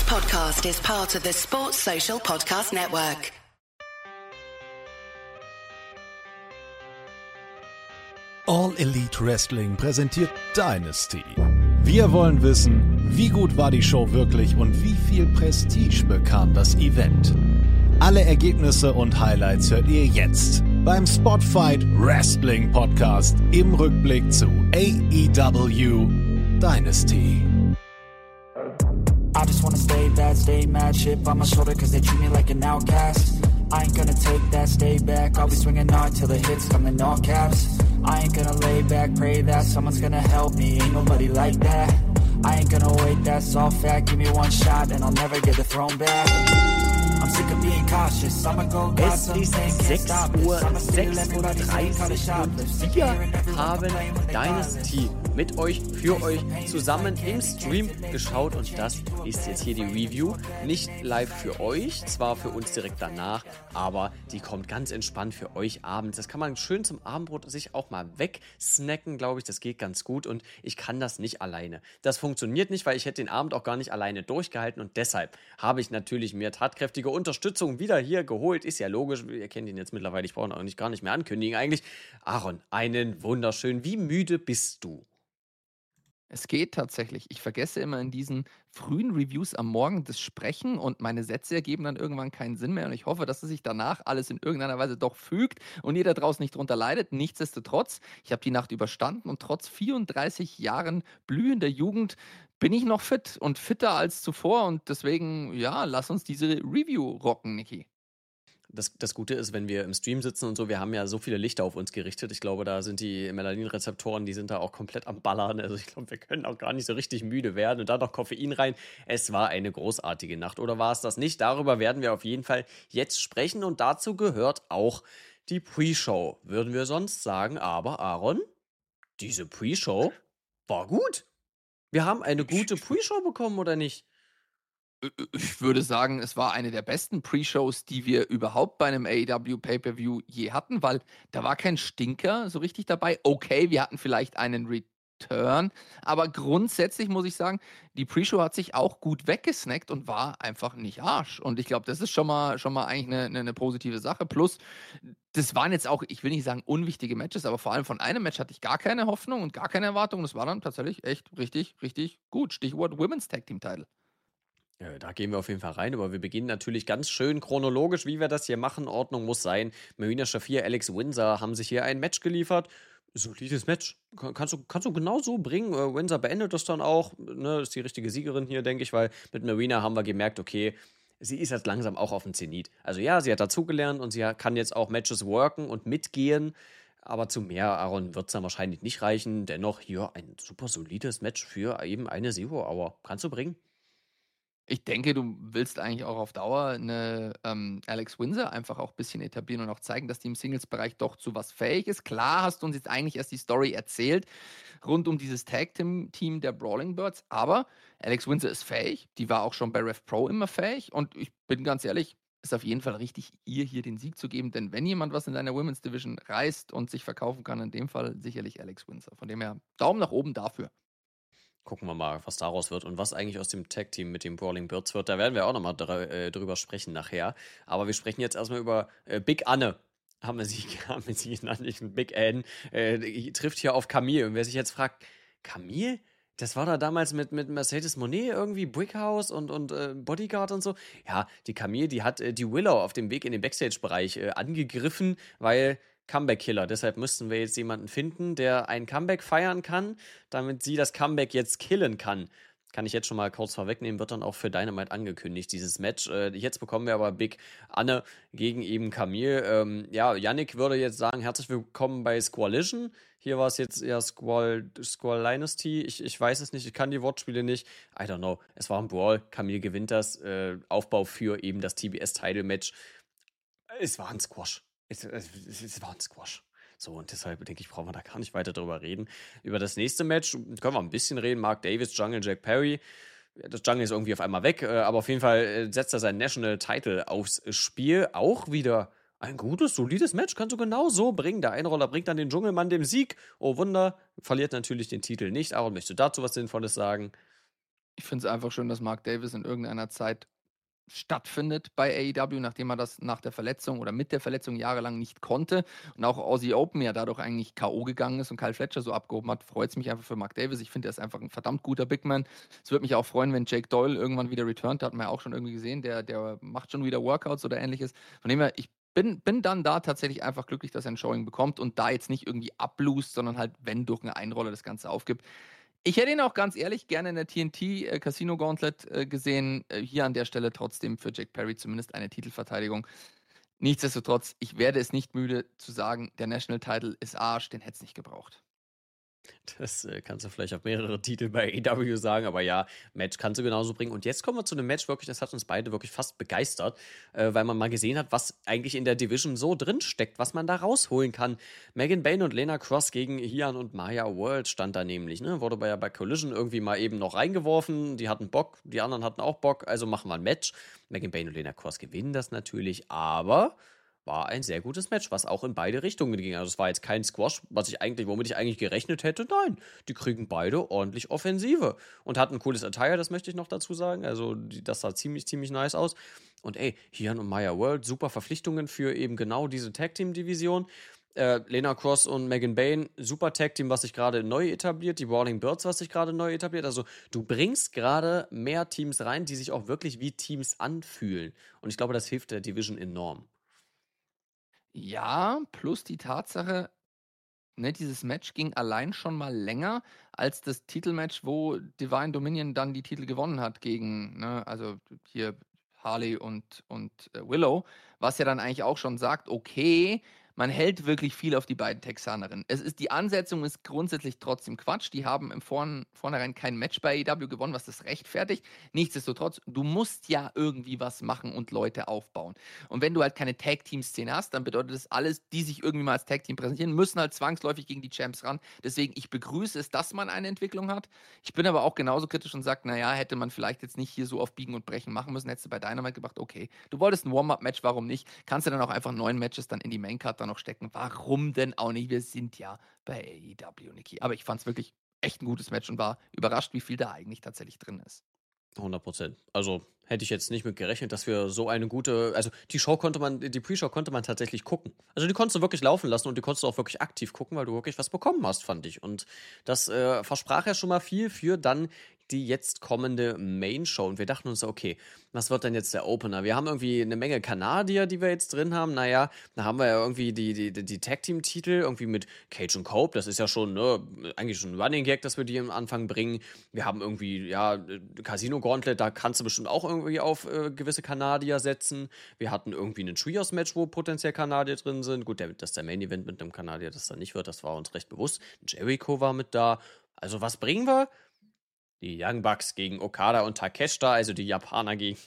podcast is part of the Sports Social Podcast Network. All Elite Wrestling präsentiert Dynasty. Wir wollen wissen, wie gut war die Show wirklich und wie viel Prestige bekam das Event. Alle Ergebnisse und Highlights hört ihr jetzt beim Spotfight Wrestling Podcast im Rückblick zu AEW Dynasty. I just wanna stay bad, stay mad, shit on my shoulder cause they treat me like an outcast. I ain't gonna take that, stay back, I'll be swinging hard till the hits come in all caps. I ain't gonna lay back, pray that someone's gonna help me, ain't nobody like that. I ain't gonna wait, that's all fact, give me one shot and I'll never get the throne back. I'm sick of being cautious, I'ma go grab Es something, ist can't stop this. I'ma steal 6:36 everybody, say cut it shop. und wir haben Dynasty mit euch, für euch zusammen im Stream geschaut und das ist jetzt hier die Review. Nicht live für euch, zwar für uns direkt danach, aber die kommt ganz entspannt für euch abends. Das kann man schön zum Abendbrot sich auch mal wegsnacken, glaube ich, das geht ganz gut und ich kann das nicht alleine. Das funktioniert nicht, weil ich hätte den Abend auch gar nicht alleine durchgehalten und deshalb habe ich natürlich mir tatkräftige Unterstützung wieder hier geholt. Ist ja logisch, ihr kennt ihn jetzt mittlerweile, ich brauche ihn auch gar nicht mehr ankündigen eigentlich. Aaron, einen wunderschönen, wie müde bist du? Es geht tatsächlich. Ich vergesse immer in diesen frühen Reviews am Morgen das Sprechen und meine Sätze ergeben dann irgendwann keinen Sinn mehr und ich hoffe, dass es sich danach alles in irgendeiner Weise doch fügt und ihr da draußen nicht drunter leidet. Nichtsdestotrotz, ich habe die Nacht überstanden und trotz 34 Jahren blühender Jugend bin ich noch fit und fitter als zuvor und deswegen, ja, lass uns diese Review rocken, Niki. Das Gute ist, wenn wir im Stream sitzen und so, wir haben ja so viele Lichter auf uns gerichtet. Ich glaube, da sind die Melanin-Rezeptoren, die sind da auch komplett am Ballern. Also ich glaube, wir können auch gar nicht so richtig müde werden. Und da noch Koffein rein. Es war eine großartige Nacht. Oder war es das nicht? Darüber werden wir auf jeden Fall jetzt sprechen. Und dazu gehört auch die Pre-Show, würden wir sonst sagen. Aber Aaron, diese Pre-Show war gut. Wir haben eine gute Pre-Show bekommen, oder nicht? Ich würde sagen, es war eine der besten Pre-Shows, die wir überhaupt bei einem AEW Pay-Per-View je hatten, weil da war kein Stinker so richtig dabei. Okay, wir hatten vielleicht einen Return, aber grundsätzlich muss ich sagen, die Pre-Show hat sich auch gut weggesnackt und war einfach nicht Arsch. Und ich glaube, das ist schon mal eigentlich eine positive Sache. Plus, das waren jetzt auch, ich will nicht sagen unwichtige Matches, aber vor allem von einem Match hatte ich gar keine Hoffnung und gar keine Erwartung. Und es war dann tatsächlich echt richtig, richtig gut. Stichwort Women's Tag Team Title. Ja, da gehen wir auf jeden Fall rein, aber wir beginnen natürlich ganz schön chronologisch, wie wir das hier machen. Ordnung muss sein. Marina Shafir, Alex Windsor haben sich hier ein Match geliefert. Solides Match. Kannst du genau so bringen. Windsor beendet das dann auch. Ne, ist die richtige Siegerin hier, denke ich, weil mit Marina haben wir gemerkt, okay, sie ist jetzt langsam auch auf dem Zenit. Also ja, sie hat dazugelernt und sie kann jetzt auch Matches worken und mitgehen. Aber zu mehr, Aaron, wird es dann wahrscheinlich nicht reichen. Dennoch hier ein super solides Match für eben eine Zero Hour. Kannst du bringen? Ich denke, du willst eigentlich auch auf Dauer eine Alex Windsor einfach auch ein bisschen etablieren und auch zeigen, dass die im Singles-Bereich doch zu was fähig ist. Klar hast du uns jetzt eigentlich erst die Story erzählt rund um dieses Tag-Team der Brawling Birds, aber Alex Windsor ist fähig. Die war auch schon bei Rev Pro immer fähig und ich bin ganz ehrlich, ist auf jeden Fall richtig, ihr hier den Sieg zu geben, denn wenn jemand was in deiner Women's Division reißt und sich verkaufen kann, in dem Fall sicherlich Alex Windsor. Von dem her, Daumen nach oben dafür. Gucken wir mal, was daraus wird und was eigentlich aus dem Tag-Team mit den Brawling Birds wird. Da werden wir auch nochmal drüber sprechen nachher. Aber wir sprechen jetzt erstmal über Big Anne. Haben wir sie genannt, nicht Big Ann. Trifft hier auf Camille. Und wer sich jetzt fragt, Camille? Das war da damals mit Mercedes Moné irgendwie, Brickhouse und Bodyguard und so. Ja, die Camille, die hat die Willow auf dem Weg in den Backstage-Bereich angegriffen, weil Comeback-Killer. Deshalb müssten wir jetzt jemanden finden, der ein Comeback feiern kann, damit sie das Comeback jetzt killen kann. Kann ich jetzt schon mal kurz vorwegnehmen, wird dann auch für Dynamite angekündigt, dieses Match. Jetzt bekommen wir aber Big Anne gegen eben Camille. Ja, Yannick würde jetzt sagen, herzlich willkommen bei Squalition. Hier war es jetzt eher Squall Dynasty. Ich weiß es nicht, ich kann die Wortspiele nicht. I don't know. Es war ein Brawl. Camille gewinnt das. Aufbau für eben das TBS-Title-Match. Es war ein Squash. Es war ein Squash. So, und deshalb denke ich, brauchen wir da gar nicht weiter drüber reden. Über das nächste Match können wir ein bisschen reden. Mark Davis, Jungle Jack Perry. Das Jungle ist irgendwie auf einmal weg, aber auf jeden Fall setzt er seinen National Title aufs Spiel. Auch wieder ein gutes, solides Match. Kannst du genau so bringen. Der Einroller bringt dann den Dschungelmann dem Sieg. Oh Wunder, verliert natürlich den Titel nicht. Aaron, möchtest du dazu was Sinnvolles sagen? Ich finde es einfach schön, dass Mark Davis in irgendeiner Zeit stattfindet bei AEW, nachdem er das nach der Verletzung oder mit der Verletzung jahrelang nicht konnte und auch Aussie Open ja dadurch eigentlich K.O. gegangen ist und Kyle Fletcher so abgehoben hat, freut es mich einfach für Mark Davis. Ich finde, er ist einfach ein verdammt guter Big Man. Es würde mich auch freuen, wenn Jake Doyle irgendwann wieder returnt. Da hat man ja auch schon irgendwie gesehen, der macht schon wieder Workouts oder ähnliches. Von dem her, ich bin dann da tatsächlich einfach glücklich, dass er ein Showing bekommt und da jetzt nicht irgendwie ablust, sondern halt, wenn durch eine Einrolle das Ganze aufgibt. Ich hätte ihn auch ganz ehrlich gerne in der TNT Casino Gauntlet gesehen. Hier an der Stelle trotzdem für Jack Perry zumindest eine Titelverteidigung. Nichtsdestotrotz, ich werde es nicht müde zu sagen, der National Title ist Arsch, den hätte es nicht gebraucht. Das kannst du vielleicht auf mehrere Titel bei AEW sagen, aber ja, Match kannst du genauso bringen. Und jetzt kommen wir zu einem Match, wirklich, das hat uns beide wirklich fast begeistert, weil man mal gesehen hat, was eigentlich in der Division so drin steckt, was man da rausholen kann. Megan Bayne und Lena Cross gegen Hian und Maya World stand da nämlich, ne? Wurde bei Collision irgendwie mal eben noch reingeworfen. Die hatten Bock, die anderen hatten auch Bock, also machen wir ein Match. Megan Bayne und Lena Cross gewinnen das natürlich, aber war ein sehr gutes Match, was auch in beide Richtungen ging. Also es war jetzt kein Squash, womit ich eigentlich gerechnet hätte. Nein, die kriegen beide ordentlich Offensive und hatten ein cooles Attire, das möchte ich noch dazu sagen. Also das sah ziemlich, ziemlich nice aus. Und ey, Hian und Maya World, super Verpflichtungen für eben genau diese Tag-Team-Division. Lena Cross und Megan Bayne, super Tag-Team, was sich gerade neu etabliert. Die Brawling Birds, was sich gerade neu etabliert. Also du bringst gerade mehr Teams rein, die sich auch wirklich wie Teams anfühlen. Und ich glaube, das hilft der Division enorm. Ja, plus die Tatsache, ne, dieses Match ging allein schon mal länger als das Titelmatch, wo Divine Dominion dann die Titel gewonnen hat gegen, ne, also hier Harley und Willow, was ja dann eigentlich auch schon sagt, okay, man hält wirklich viel auf die beiden Texanerinnen. Die Ansetzung ist grundsätzlich trotzdem Quatsch. Die haben im Vornherein kein Match bei AEW gewonnen, was das rechtfertigt. Nichtsdestotrotz, du musst ja irgendwie was machen und Leute aufbauen. Und wenn du halt keine Tag-Team-Szene hast, dann bedeutet das alles, die sich irgendwie mal als Tag-Team präsentieren, müssen halt zwangsläufig gegen die Champs ran. Deswegen, ich begrüße es, dass man eine Entwicklung hat. Ich bin aber auch genauso kritisch und sage, naja, hätte man vielleicht jetzt nicht hier so auf Biegen und Brechen machen müssen, hättest du bei Dynamite gedacht, okay, du wolltest ein Warm-Up-Match, warum nicht? Kannst du dann auch einfach 9 Matches dann in die Main-Card dann noch stecken? Warum denn auch nicht? Wir sind ja bei AEW, Niki. Aber ich fand es wirklich echt ein gutes Match und war überrascht, wie viel da eigentlich tatsächlich drin ist. 100%. Also hätte ich jetzt nicht mit gerechnet, dass wir so eine gute, also die Pre-Show konnte man tatsächlich gucken. Also die konntest du wirklich laufen lassen und die konntest du auch wirklich aktiv gucken, weil du wirklich was bekommen hast, fand ich. Und das versprach ja schon mal viel für dann die jetzt kommende Main-Show. Und wir dachten uns, okay, was wird denn jetzt der Opener? Wir haben irgendwie eine Menge Kanadier, die wir jetzt drin haben. Naja, da haben wir ja irgendwie die Tag-Team-Titel, irgendwie mit Cage und Cope. Das ist ja schon, ne, eigentlich schon ein Running Gag, dass wir die am Anfang bringen. Wir haben irgendwie, ja, Casino Gauntlet, da kannst du bestimmt auch irgendwie auf gewisse Kanadier setzen. Wir hatten irgendwie ein Trios-Match, wo potenziell Kanadier drin sind. Gut, dass der Main-Event mit einem Kanadier das dann nicht wird, das war uns recht bewusst. Jericho war mit da. Also was bringen wir? Die Young Bucks gegen Okada und Takeshita, also die Japaner gegen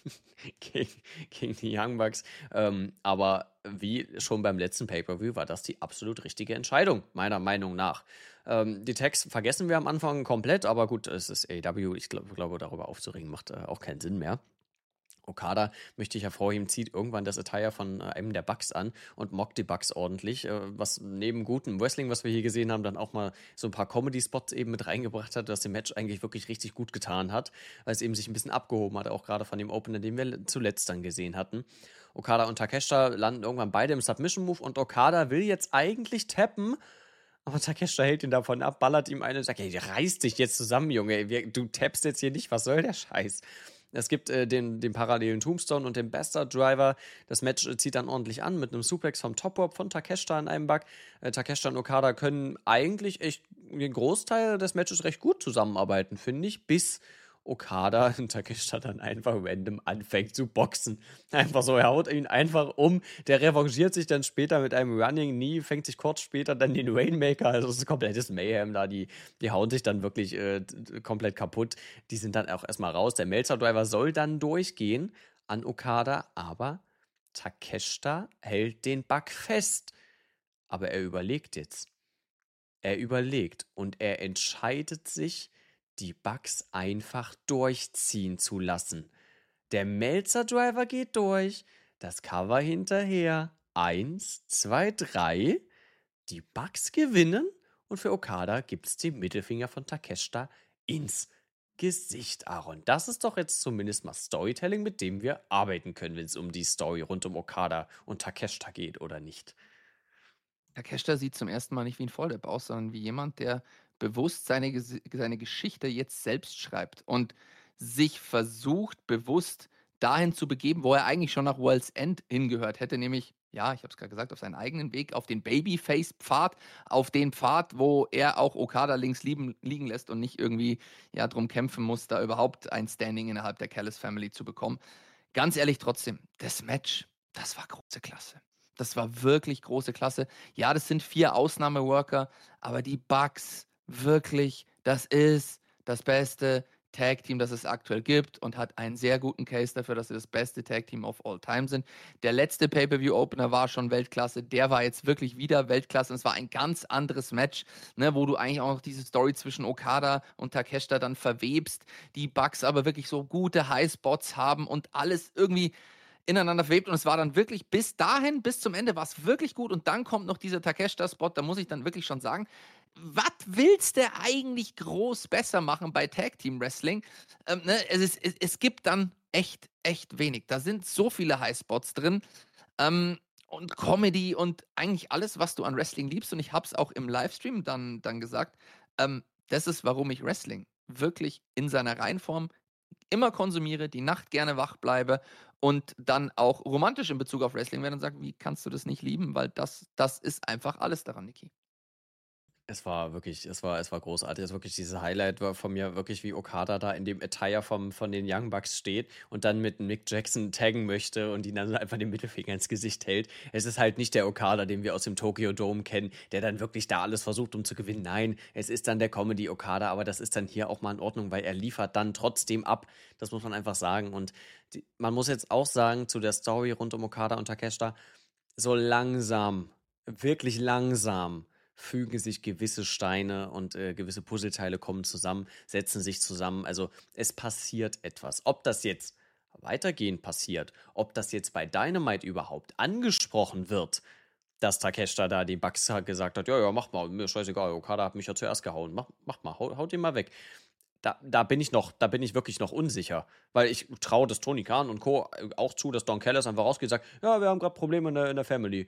die Young Bucks. Aber wie schon beim letzten Pay-Per-View war das die absolut richtige Entscheidung, meiner Meinung nach. Die Tags vergessen wir am Anfang komplett, aber gut, es ist AEW. Ich glaube, darüber aufzuregen macht auch keinen Sinn mehr. Okada, möchte ich hervorheben, zieht irgendwann das Attire von einem der Bucks an und mockt die Bucks ordentlich, was neben gutem Wrestling, was wir hier gesehen haben, dann auch mal so ein paar Comedy-Spots eben mit reingebracht hat, dass dem Match eigentlich wirklich richtig gut getan hat, weil es eben sich ein bisschen abgehoben hat, auch gerade von dem Opener, den wir zuletzt dann gesehen hatten. Okada und Takeshita landen irgendwann beide im Submission-Move und Okada will jetzt eigentlich tappen, aber Takeshita hält ihn davon ab, ballert ihm eine und sagt, hey, reiß dich jetzt zusammen, Junge, du tappst jetzt hier nicht, was soll der Scheiß? Es gibt den parallelen Tombstone und den Bastard Driver. Das Match zieht dann ordentlich an mit einem Suplex vom Top Rope von Takeshita in einem Bug. Takeshita und Okada können eigentlich echt den Großteil des Matches recht gut zusammenarbeiten, finde ich, bis Okada und Takeshita dann einfach random anfängt zu boxen. Einfach so, er haut ihn einfach um. Der revanchiert sich dann später mit einem Running Knee, fängt sich kurz später dann den Rainmaker. Also es ist ein komplettes Mayhem da. Die hauen sich dann wirklich komplett kaputt. Die sind dann auch erstmal raus. Der Meltzer Driver soll dann durchgehen an Okada, aber Takeshita hält den Bug fest. Aber er überlegt jetzt. Er überlegt und er entscheidet sich, die Bucks einfach durchziehen zu lassen. Der Meltzer-Driver geht durch, das Cover hinterher. 1, 2, 3. Die Bucks gewinnen und für Okada gibt's den Mittelfinger von Takeshita ins Gesicht, Aaron. Das ist doch jetzt zumindest mal Storytelling, mit dem wir arbeiten können, wenn es um die Story rund um Okada und Takeshita geht, oder nicht? Takeshita sieht zum ersten Mal nicht wie ein Volldepp aus, sondern wie jemand, der bewusst seine Geschichte jetzt selbst schreibt und sich versucht, bewusst dahin zu begeben, wo er eigentlich schon nach World's End hingehört hätte, nämlich, ja, ich habe es gerade gesagt, auf seinen eigenen Weg, auf den Babyface-Pfad, auf den Pfad, wo er auch Okada links liegen lässt und nicht irgendwie ja, drum kämpfen muss, da überhaupt ein Standing innerhalb der Callis Family zu bekommen. Ganz ehrlich trotzdem, das Match, das war große Klasse. Das war wirklich große Klasse. Ja, das sind 4 Ausnahmeworker, aber die Bucks, wirklich, das ist das beste Tag-Team, das es aktuell gibt und hat einen sehr guten Case dafür, dass sie das beste Tag-Team of all time sind. Der letzte Pay-Per-View-Opener war schon Weltklasse, der war jetzt wirklich wieder Weltklasse und es war ein ganz anderes Match, ne, wo du eigentlich auch noch diese Story zwischen Okada und Takeshita dann verwebst, die Bucks aber wirklich so gute Highspots haben und alles irgendwie ineinander verwebt und es war dann wirklich bis dahin, bis zum Ende war es wirklich gut und dann kommt noch dieser Takeshita-Spot, da muss ich dann wirklich schon sagen, was willst du eigentlich groß besser machen bei Tag Team Wrestling? Ne, es gibt dann echt wenig. Da sind so viele Highspots drin und Comedy und eigentlich alles, was du an Wrestling liebst und ich habe es auch im Livestream dann gesagt, das ist, warum ich Wrestling wirklich in seiner Reinform immer konsumiere, die Nacht gerne wach bleibe und dann auch romantisch in Bezug auf Wrestling werde und sage, wie kannst du das nicht lieben? Weil das ist einfach alles daran, Niki. Es war wirklich, es war großartig. Es wirklich dieses Highlight war von mir wirklich, wie Okada da in dem Attire von den Young Bucks steht und dann mit Nick Jackson taggen möchte und ihn dann einfach den Mittelfinger ins Gesicht hält. Es ist halt nicht der Okada, den wir aus dem Tokyo Dome kennen, der dann wirklich da alles versucht, um zu gewinnen. Nein, es ist dann der Comedy Okada, aber das ist dann hier auch mal in Ordnung, weil er liefert dann trotzdem ab. Das muss man einfach sagen. Und man muss jetzt auch sagen, zu der Story rund um Okada und Takeshita, so langsam, wirklich langsam fügen sich gewisse Steine und gewisse Puzzleteile kommen zusammen, setzen sich zusammen. Also es passiert etwas. Ob das jetzt weitergehend passiert, ob das jetzt bei Dynamite überhaupt angesprochen wird, dass Takeshita da die Bucks gesagt hat, ja, mach mal, mir scheißegal, Okada hat mich ja zuerst gehauen, mach mal, haut den mal weg. Da bin ich wirklich noch unsicher, weil ich traue das Tony Khan und Co. auch zu, dass Don Callis einfach rausgeht und sagt, ja, wir haben gerade Probleme in der Family.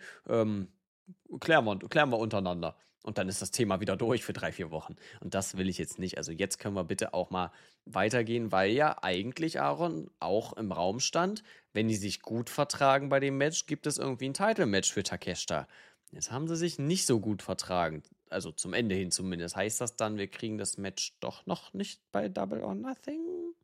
Klären wir untereinander. Und dann ist das Thema wieder durch für 3-4 Wochen. Und das will ich jetzt nicht. Also jetzt können wir bitte auch mal weitergehen, weil ja eigentlich, Aaron, auch im Raum stand, wenn die sich gut vertragen bei dem Match, gibt es irgendwie ein Title-Match für Takeshita. Jetzt haben sie sich nicht so gut vertragen. Also zum Ende hin zumindest. Heißt das dann, wir kriegen das Match doch noch nicht bei Double or Nothing?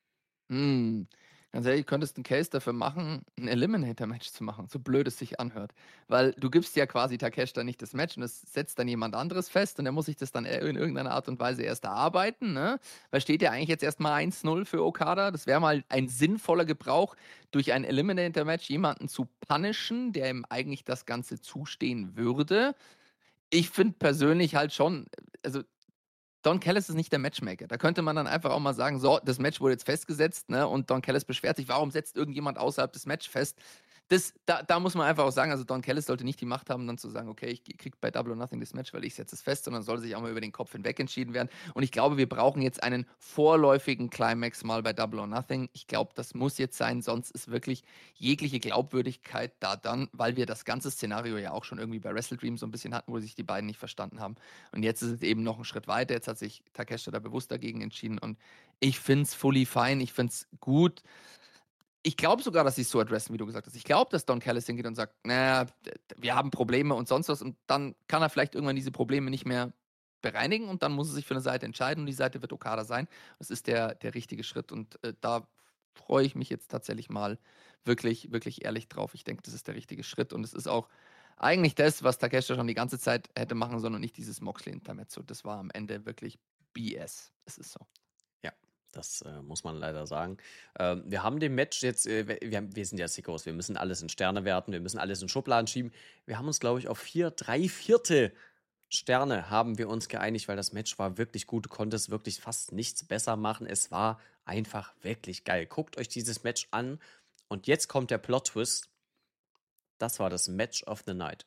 Ganz ehrlich, du könntest einen Case dafür machen, ein Eliminator-Match zu machen, so blöd es sich anhört. Weil du gibst ja quasi Takeshita nicht das Match und das setzt dann jemand anderes fest und der muss sich das dann in irgendeiner Art und Weise erst erarbeiten, ne? Weil steht ja eigentlich jetzt erstmal 1-0 für Okada. Das wäre mal ein sinnvoller Gebrauch, durch ein Eliminator-Match jemanden zu punishen, der ihm eigentlich das Ganze zustehen würde. Ich finde persönlich halt schon, also Don Callis ist nicht der Matchmaker. Da könnte man dann einfach auch mal sagen, so, das Match wurde jetzt festgesetzt, ne? Und Don Callis beschwert sich, warum setzt irgendjemand außerhalb des Match fest? Da muss man einfach auch sagen, also Don Callis sollte nicht die Macht haben, dann zu sagen, okay, ich kriege bei Double or Nothing das Match, weil ich setze es fest, sondern soll sich auch mal über den Kopf hinweg entschieden werden. Und ich glaube, wir brauchen jetzt einen vorläufigen Climax mal bei Double or Nothing. Ich glaube, das muss jetzt sein, sonst ist wirklich jegliche Glaubwürdigkeit da dann, weil wir das ganze Szenario ja auch schon irgendwie bei Wrestle Dream so ein bisschen hatten, wo sich die beiden nicht verstanden haben. Und jetzt ist es eben noch ein Schritt weiter. Jetzt hat sich Takeshita da bewusst dagegen entschieden und ich finde es fully fine, ich finde es gut. Ich glaube sogar, dass sie es so adressen, wie du gesagt hast. Ich glaube, dass Don Callis hingeht und sagt, naja, wir haben Probleme und sonst was. Und dann kann er vielleicht irgendwann diese Probleme nicht mehr bereinigen und dann muss er sich für eine Seite entscheiden und die Seite wird Okada sein. Das ist der richtige Schritt und da freue ich mich jetzt tatsächlich mal wirklich, wirklich ehrlich drauf. Ich denke, das ist der richtige Schritt und es ist auch eigentlich das, was Takeshita schon die ganze Zeit hätte machen sollen und nicht dieses Moxley-Intermezzo. Das war am Ende wirklich BS. Es ist so. Das muss man leider sagen. Wir haben dem Match jetzt, wir sind ja Sickos, wir müssen alles in Sterne werten, wir müssen alles in Schubladen schieben. Wir haben uns, glaube ich, auf 3/4 Sterne haben wir uns geeinigt, weil das Match war wirklich gut. Du konntest wirklich fast nichts besser machen. Es war einfach wirklich geil. Guckt euch dieses Match an und jetzt kommt der Plot-Twist. Das war das Match of the Night.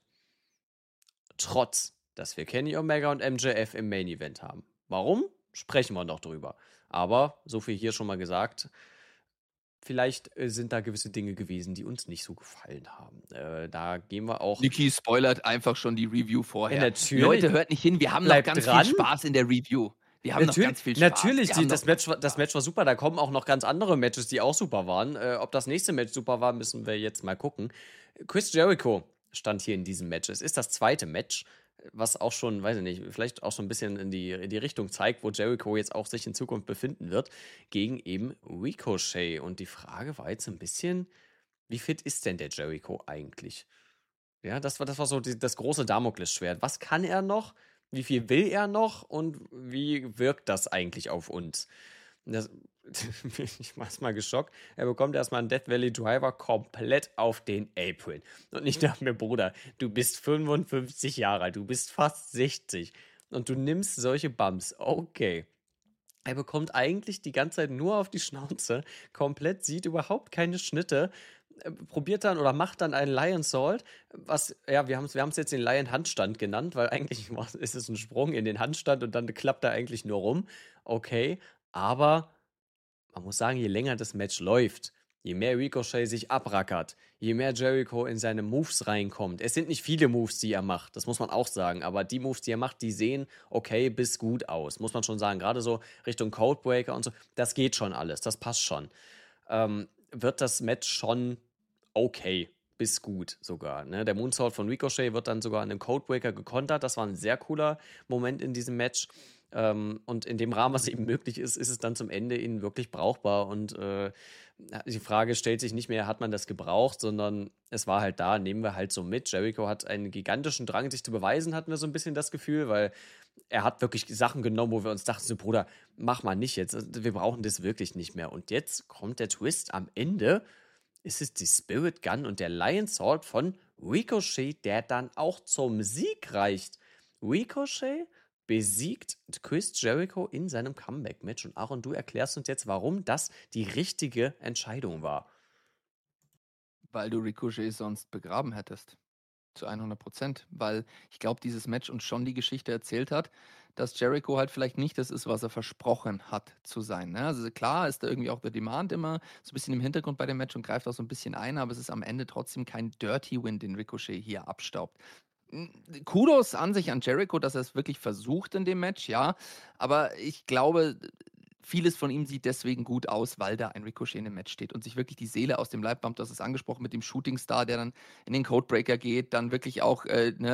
Trotz, dass wir Kenny Omega und MJF im Main Event haben. Warum? Sprechen wir noch drüber. Aber so viel hier schon mal gesagt. Vielleicht sind da gewisse Dinge gewesen, die uns nicht so gefallen haben. Da gehen wir auch. Niki spoilert einfach schon die Review vorher. Natürlich. Leute, hört nicht hin, wir haben noch Bleibt ganz dran. viel Spaß in der Review. Wir haben noch ganz viel Spaß. Natürlich, Wir haben das Match war super. Da kommen auch noch ganz andere Matches, die auch super waren. Ob das nächste Match super war, müssen wir jetzt mal gucken. Chris Jericho stand hier in diesem Match. Es ist das zweite Match, was auch schon, weiß ich nicht, vielleicht auch schon ein bisschen in die Richtung zeigt, wo Jericho jetzt auch sich in Zukunft befinden wird, gegen eben Ricochet. Und die Frage war jetzt ein bisschen, wie fit ist denn der Jericho eigentlich? Ja, das war so das große Damoklesschwert. Was kann er noch? Wie viel will er noch? Und wie wirkt das eigentlich auf uns? Ich war mal geschockt. Er bekommt erstmal einen Death Valley Driver komplett auf den Apron. Und ich dachte mir, Bruder, du bist 55 Jahre alt, du bist fast 60 und du nimmst solche Bumps. Okay. Er bekommt eigentlich die ganze Zeit nur auf die Schnauze, komplett, sieht überhaupt keine Schnitte, probiert dann oder macht dann einen Lion Salt, was, ja, wir haben es jetzt den Lion Handstand genannt, weil eigentlich ist es ein Sprung in den Handstand und dann klappt er eigentlich nur rum. Okay, aber man muss sagen, je länger das Match läuft, je mehr Ricochet sich abrackert, je mehr Jericho in seine Moves reinkommt. Es sind nicht viele Moves, die er macht, das muss man auch sagen, aber die Moves, die er macht, die sehen okay bis gut aus, muss man schon sagen. Gerade so Richtung Codebreaker und so, das geht schon alles, das passt schon. Wird das Match schon okay bis gut sogar. Ne? Der Moonsault von Ricochet wird dann sogar an einem Codebreaker gekontert. Das war ein sehr cooler Moment in diesem Match. Und in dem Rahmen, was eben möglich ist, ist es dann zum Ende ihnen wirklich brauchbar. Und die Frage stellt sich nicht mehr, hat man das gebraucht, sondern es war halt da, nehmen wir halt so mit. Jericho hat einen gigantischen Drang, sich zu beweisen, hatten wir so ein bisschen das Gefühl, weil er hat wirklich Sachen genommen, wo wir uns dachten, so Bruder, mach mal nicht jetzt, wir brauchen das wirklich nicht mehr. Und jetzt kommt der Twist am Ende, ist es die Spirit Gun und der Lion Salt von Ricochet, der dann auch zum Sieg reicht. Ricochet besiegt Chris Jericho in seinem Comeback-Match. Und Aaron, du erklärst uns jetzt, warum das die richtige Entscheidung war. Weil du Ricochet sonst begraben hättest. Zu 100%. Weil ich glaube, dieses Match uns schon die Geschichte erzählt hat, dass Jericho halt vielleicht nicht das ist, was er versprochen hat zu sein. Ne? Also klar ist da irgendwie auch der Demand immer so ein bisschen im Hintergrund bei dem Match und greift auch so ein bisschen ein, aber es ist am Ende trotzdem kein Dirty Win, den Ricochet hier abstaubt. Kudos an sich an Jericho, dass er es wirklich versucht in dem Match, ja. Aber ich glaube, vieles von ihm sieht deswegen gut aus, weil da ein Ricochet in dem Match steht und sich wirklich die Seele aus dem Leib bumpt. Das ist angesprochen mit dem Shooting Star, der dann in den Codebreaker geht, dann wirklich auch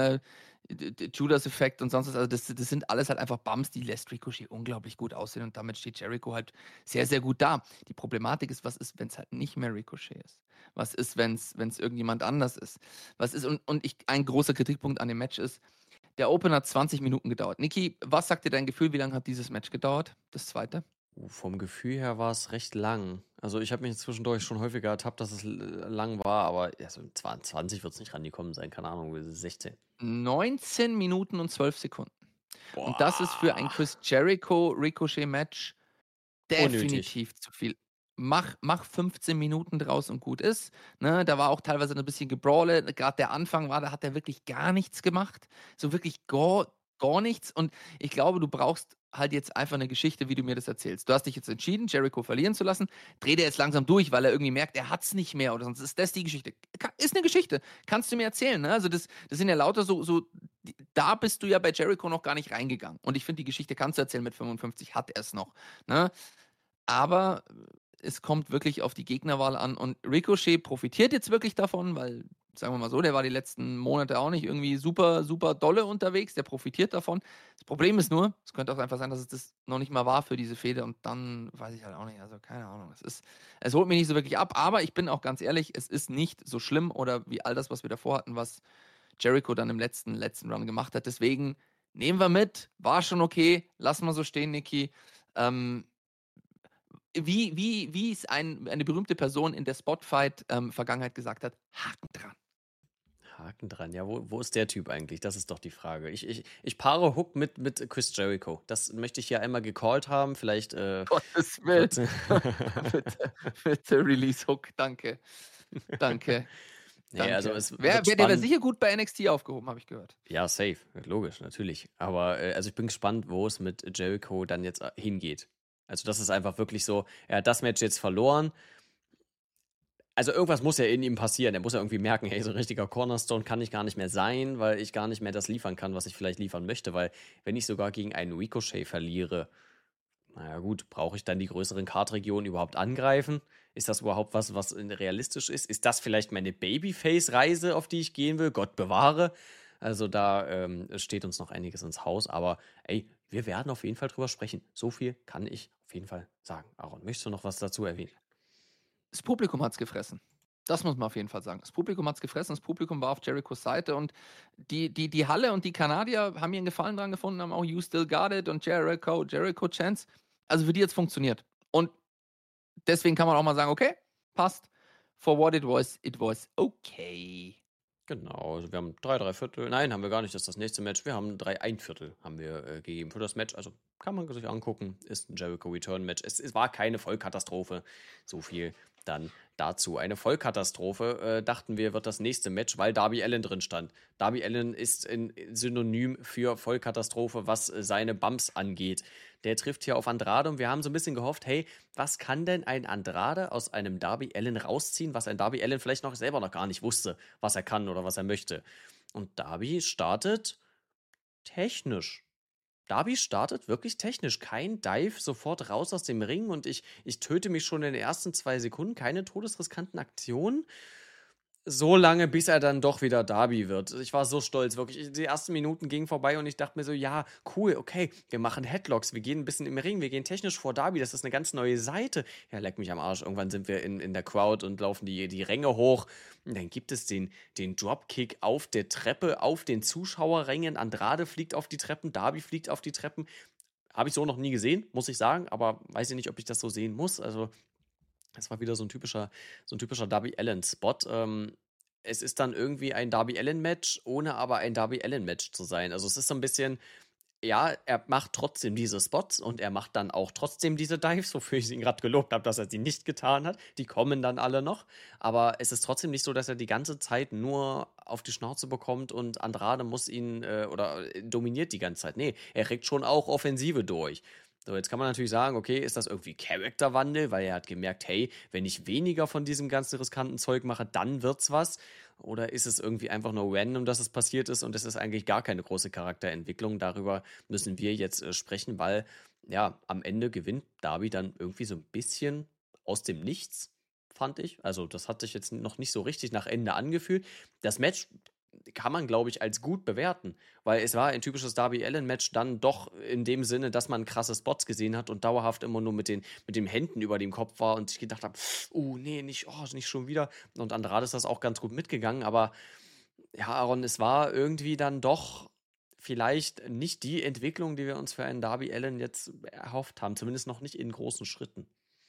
Judas-Effekt und sonst was. Also das sind alles halt einfach Bumps, die lässt Ricochet unglaublich gut aussehen und damit steht Jericho halt sehr, sehr gut da. Die Problematik ist, was ist, wenn es halt nicht mehr Ricochet ist? Was ist, wenn es irgendjemand anders ist? Was ist, ein großer Kritikpunkt an dem Match ist, der Open hat 20 Minuten gedauert. Niki, was sagt dir dein Gefühl, wie lange hat dieses Match gedauert? Das zweite? Vom Gefühl her war es recht lang. Also ich habe mich zwischendurch schon häufiger ertappt, dass es lang war, aber also 20 wird es nicht rangekommen sein, keine Ahnung, 16. 19 Minuten und 12 Sekunden. Boah. Und das ist für ein Chris Jericho-Ricochet-Match definitiv zu viel. Mach 15 Minuten draus und gut ist. Ne, da war auch teilweise ein bisschen Gebrawle. Gerade der Anfang da hat er wirklich gar nichts gemacht. So wirklich gar nichts. Und ich glaube, du brauchst halt jetzt einfach eine Geschichte, wie du mir das erzählst. Du hast dich jetzt entschieden, Jericho verlieren zu lassen. Dreh der jetzt langsam durch, weil er irgendwie merkt, er hat es nicht mehr oder sonst ist das die Geschichte. Ist eine Geschichte. Kannst du mir erzählen. Ne? Also das sind ja lauter so, da bist du ja bei Jericho noch gar nicht reingegangen. Und ich finde, die Geschichte kannst du erzählen, mit 55 hat er es noch. Ne? Aber es kommt wirklich auf die Gegnerwahl an und Ricochet profitiert jetzt wirklich davon, weil, sagen wir mal so, der war die letzten Monate auch nicht irgendwie super, super dolle unterwegs, der profitiert davon. Das Problem ist nur, es könnte auch einfach sein, dass es das noch nicht mal war für diese Fehde und dann weiß ich halt auch nicht, also keine Ahnung. Es holt mich nicht so wirklich ab, aber ich bin auch ganz ehrlich, es ist nicht so schlimm oder wie all das, was wir davor hatten, was Jericho dann im letzten Run gemacht hat. Deswegen nehmen wir mit, war schon okay, lassen wir so stehen, Niki. Wie es eine berühmte Person in der Spotfight-Vergangenheit gesagt hat, Haken dran. Haken dran, ja, wo ist der Typ eigentlich? Das ist doch die Frage. Ich paare Hook mit Chris Jericho. Das möchte ich ja einmal gecallt haben, vielleicht Gottes Willen. Bitte Release Hook, danke. Nee, also der wäre sicher gut bei NXT aufgehoben, habe ich gehört. Ja, safe, logisch, natürlich. Aber also ich bin gespannt, wo es mit Jericho dann jetzt hingeht. Also das ist einfach wirklich so, er hat das Match jetzt verloren. Also irgendwas muss ja in ihm passieren. Er muss ja irgendwie merken, hey, so ein richtiger Cornerstone kann ich gar nicht mehr sein, weil ich gar nicht mehr das liefern kann, was ich vielleicht liefern möchte. Weil wenn ich sogar gegen einen Ricochet verliere, naja gut, brauche ich dann die größeren Kartregionen überhaupt angreifen? Ist das überhaupt was realistisch ist? Ist das vielleicht meine Babyface-Reise, auf die ich gehen will? Gott bewahre. Also da steht uns noch einiges ins Haus. Aber ey, wir werden auf jeden Fall drüber sprechen. So viel kann ich auf jeden Fall sagen. Aaron, möchtest du noch was dazu erwähnen? Das Publikum hat es gefressen. Das muss man auf jeden Fall sagen. Das Publikum hat es gefressen, das Publikum war auf Jerichos Seite und die Halle und die Kanadier haben ihren Gefallen dran gefunden, haben auch You Still Got It und Jericho Chance. Also für die hat es funktioniert. Und deswegen kann man auch mal sagen, okay, passt. For what it was okay. Genau, also wir haben 3 Viertel. Nein, haben wir gar nicht, das ist das nächste Match. Wir haben 1 Viertel haben wir gegeben für das Match. Also kann man sich angucken. Ist ein Jericho Return Match. Es war keine Vollkatastrophe. So viel dann dazu. Eine Vollkatastrophe, dachten wir, wird das nächste Match, weil Darby Allin drin stand. Darby Allin ist ein Synonym für Vollkatastrophe, was seine Bumps angeht. Der trifft hier auf Andrade und wir haben so ein bisschen gehofft, hey, was kann denn ein Andrade aus einem Darby Allin rausziehen, was ein Darby Allin vielleicht selber noch gar nicht wusste, was er kann oder was er möchte. Und Darby startet technisch. Darby startet wirklich technisch. Kein Dive, sofort raus aus dem Ring und ich töte mich schon in den ersten 2 Sekunden. Keine todesriskanten Aktionen. So lange, bis er dann doch wieder Darby wird. Ich war so stolz, wirklich. Die ersten Minuten gingen vorbei und ich dachte mir so, ja, cool, okay, wir machen Headlocks, wir gehen ein bisschen im Ring, wir gehen technisch vor Darby, das ist eine ganz neue Seite. Ja, leck mich am Arsch. Irgendwann sind wir in der Crowd und laufen die Ränge hoch. Und dann gibt es den Dropkick auf der Treppe, auf den Zuschauerrängen. Andrade fliegt auf die Treppen, Darby fliegt auf die Treppen. Habe ich so noch nie gesehen, muss ich sagen, aber weiß ich nicht, ob ich das so sehen muss. Also das war wieder so ein typischer Darby Allin-Spot. Es ist dann irgendwie ein Darby Allin-Match, ohne aber ein Darby Allin-Match zu sein. Also es ist so ein bisschen, ja, er macht trotzdem diese Spots und er macht dann auch trotzdem diese Dives, wofür ich ihn gerade gelobt habe, dass er sie nicht getan hat. Die kommen dann alle noch. Aber es ist trotzdem nicht so, dass er die ganze Zeit nur auf die Schnauze bekommt und Andrade muss ihn oder dominiert die ganze Zeit. Nee, er kriegt schon auch Offensive durch. So, jetzt kann man natürlich sagen, okay, ist das irgendwie Charakterwandel, weil er hat gemerkt, hey, wenn ich weniger von diesem ganzen riskanten Zeug mache, dann wird's was. Oder ist es irgendwie einfach nur random, dass es passiert ist und es ist eigentlich gar keine große Charakterentwicklung? Darüber müssen wir jetzt sprechen, weil ja, am Ende gewinnt Darby dann irgendwie so ein bisschen aus dem Nichts, fand ich. Also das hat sich jetzt noch nicht so richtig nach Ende angefühlt. Das Match kann man, glaube ich, als gut bewerten, weil es war ein typisches Darby Allin-Match dann doch in dem Sinne, dass man krasse Spots gesehen hat und dauerhaft immer nur mit den Händen über dem Kopf war und ich gedacht habe, nee, nicht schon wieder. Und Andrade ist das auch ganz gut mitgegangen, aber ja, Aaron, es war irgendwie dann doch vielleicht nicht die Entwicklung, die wir uns für einen Darby Allin jetzt erhofft haben, zumindest noch nicht in großen Schritten.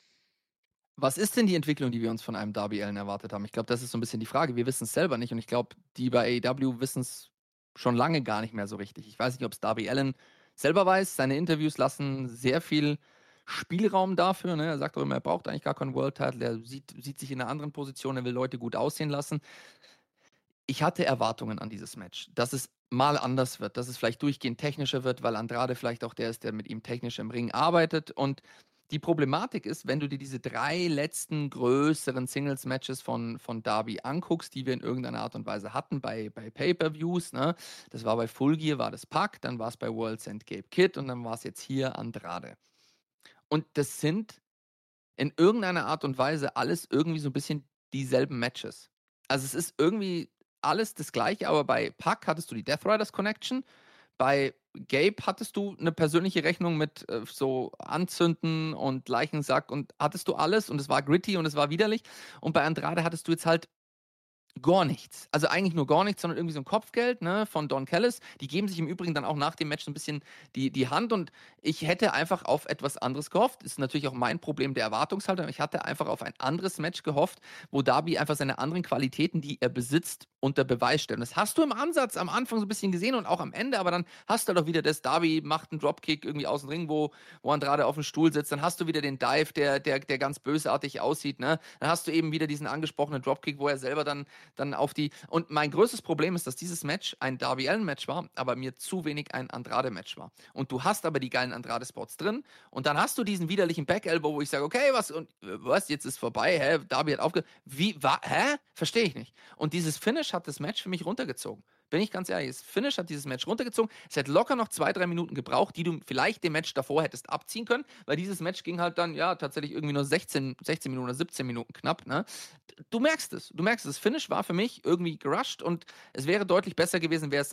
Was ist denn die Entwicklung, die wir uns von einem Darby Allin erwartet haben? Ich glaube, das ist so ein bisschen die Frage. Wir wissen es selber nicht und ich glaube, die bei AEW wissen es schon lange gar nicht mehr so richtig. Ich weiß nicht, ob es Darby Allin selber weiß. Seine Interviews lassen sehr viel Spielraum dafür. Ne? Er sagt auch immer, er braucht eigentlich gar keinen World Title. Er sieht sich in einer anderen Position, er will Leute gut aussehen lassen. Ich hatte Erwartungen an dieses Match, dass es mal anders wird, dass es vielleicht durchgehend technischer wird, weil Andrade vielleicht auch der ist, der mit ihm technisch im Ring arbeitet. Und die Problematik ist, wenn du dir diese 3 letzten größeren Singles-Matches von Darby anguckst, die wir in irgendeiner Art und Weise hatten bei Pay-Per-Views, ne? Das war bei Full Gear, war das Pac, dann war es bei World's End Gabe Kidd und dann war es jetzt hier Andrade. Und das sind in irgendeiner Art und Weise alles irgendwie so ein bisschen dieselben Matches. Also es ist irgendwie alles das Gleiche, aber bei Pac hattest du die Death Riders Connection, bei Gabe hattest du eine persönliche Rechnung mit so Anzünden und Leichensack und hattest du alles und es war gritty und es war widerlich. Und bei Andrade hattest du jetzt halt gar nichts. Also eigentlich nur gar nichts, sondern irgendwie so ein Kopfgeld, ne, von Don Callis. Die geben sich im Übrigen dann auch nach dem Match so ein bisschen die Hand und ich hätte einfach auf etwas anderes gehofft. Ist natürlich auch mein Problem der Erwartungshaltung. Ich hatte einfach auf ein anderes Match gehofft, wo Darby einfach seine anderen Qualitäten, die er besitzt, unter Beweis stellt. Und das hast du im Ansatz am Anfang so ein bisschen gesehen und auch am Ende, aber dann hast du halt auch wieder das, Darby macht einen Dropkick irgendwie aus dem Ring, wo Andrade auf dem Stuhl sitzt. Dann hast du wieder den Dive, der ganz bösartig aussieht, ne? Dann hast du eben wieder diesen angesprochenen Dropkick, wo er selber dann dann auf die. Und mein größtes Problem ist, dass dieses Match ein Darby Allin-Match war, aber mir zu wenig ein Andrade-Match war. Und du hast aber die geilen Andrade-Spots drin und dann hast du diesen widerlichen Back-Elbow, wo ich sage, okay, was, jetzt ist vorbei, Darby hat aufgehört. Verstehe ich nicht. Und dieses Finish hat das Match für mich runtergezogen. Bin ich ganz ehrlich, das Finish hat dieses Match runtergezogen. Es hätte locker noch 2-3 Minuten gebraucht, die du vielleicht dem Match davor hättest abziehen können, weil dieses Match ging halt dann, ja, tatsächlich irgendwie nur 16 Minuten oder 17 Minuten knapp, ne? Du merkst es. Das Finish war für mich irgendwie gerusht und es wäre deutlich besser gewesen, wäre es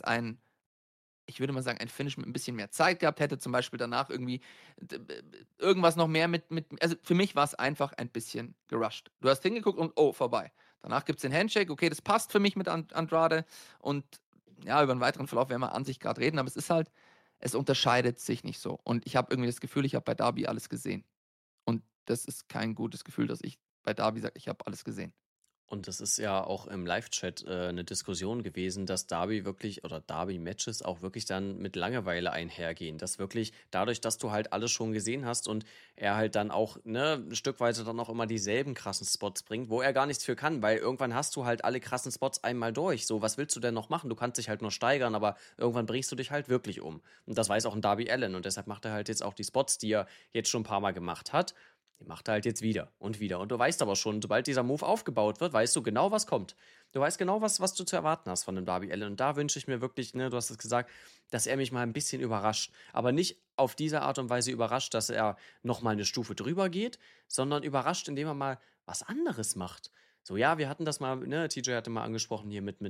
ich würde mal sagen, ein Finish mit ein bisschen mehr Zeit gehabt hätte, zum Beispiel danach irgendwie irgendwas noch mehr also für mich war es einfach ein bisschen gerusht. Du hast hingeguckt und vorbei. Danach gibt es den Handshake, okay, das passt für mich mit Andrade und ja, über einen weiteren Verlauf werden wir an sich gerade reden, aber es ist halt, es unterscheidet sich nicht so. Und ich habe irgendwie das Gefühl, ich habe bei Darby alles gesehen. Und das ist kein gutes Gefühl, dass ich bei Darby sage, ich habe alles gesehen. Und das ist ja auch im Live-Chat eine Diskussion gewesen, dass Darby wirklich oder Darby-Matches auch wirklich dann mit Langeweile einhergehen. Dass wirklich dadurch, dass du halt alles schon gesehen hast und er halt dann auch ein Stück weise dann auch immer dieselben krassen Spots bringt, wo er gar nichts für kann, weil irgendwann hast du halt alle krassen Spots einmal durch. So, was willst du denn noch machen? Du kannst dich halt nur steigern, aber irgendwann bringst du dich halt wirklich um. Und das weiß auch ein Darby Allin und deshalb macht er halt jetzt auch die Spots, die er jetzt schon ein paar Mal gemacht hat. Die macht er halt jetzt wieder und wieder. Und du weißt aber schon, sobald dieser Move aufgebaut wird, weißt du genau, was kommt. Du weißt genau, was du zu erwarten hast von dem Darby Allin. Und da wünsche ich mir wirklich, du hast es gesagt, dass er mich mal ein bisschen überrascht. Aber nicht auf diese Art und Weise überrascht, dass er nochmal eine Stufe drüber geht, sondern überrascht, indem er mal was anderes macht. So, ja, wir hatten das mal, TJ hatte mal angesprochen hier mit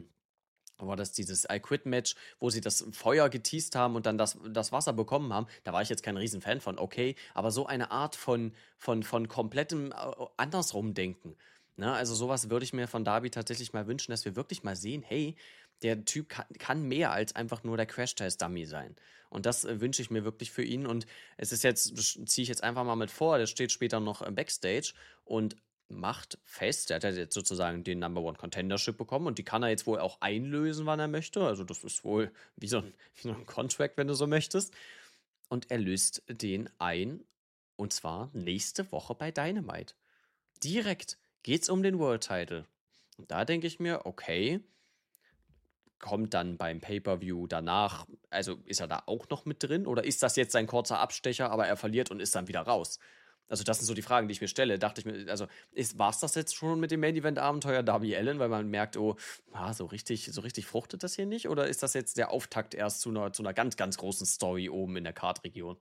war das dieses I Quit-Match, wo sie das Feuer geteast haben und dann das Wasser bekommen haben. Da war ich jetzt kein Riesenfan von, okay, aber so eine Art von komplettem Andersrum-Denken. Ne? Also sowas würde ich mir von Darby tatsächlich mal wünschen, dass wir wirklich mal sehen, hey, der Typ kann mehr als einfach nur der Crash-Test-Dummy sein. Und das wünsche ich mir wirklich für ihn. Und es ist jetzt, das ziehe ich jetzt einfach mal mit vor, der steht später noch Backstage und macht fest, er hat ja jetzt sozusagen den Number One Contendership bekommen und die kann er jetzt wohl auch einlösen, wann er möchte. Also das ist wohl wie so ein Contract, wenn du so möchtest. Und er löst den ein und zwar nächste Woche bei Dynamite. Direkt geht's um den World Title. Und da denke ich mir, okay, kommt dann beim Pay-Per-View danach, also ist er da auch noch mit drin oder ist das jetzt sein kurzer Abstecher, aber er verliert und ist dann wieder raus? Also das sind so die Fragen, die ich mir stelle. Dachte ich mir, also war es das jetzt schon mit dem Main-Event-Abenteuer Darby Allin, weil man merkt, so richtig fruchtet das hier nicht? Oder ist das jetzt der Auftakt erst zu einer ganz, ganz großen Story oben in der Card-Region?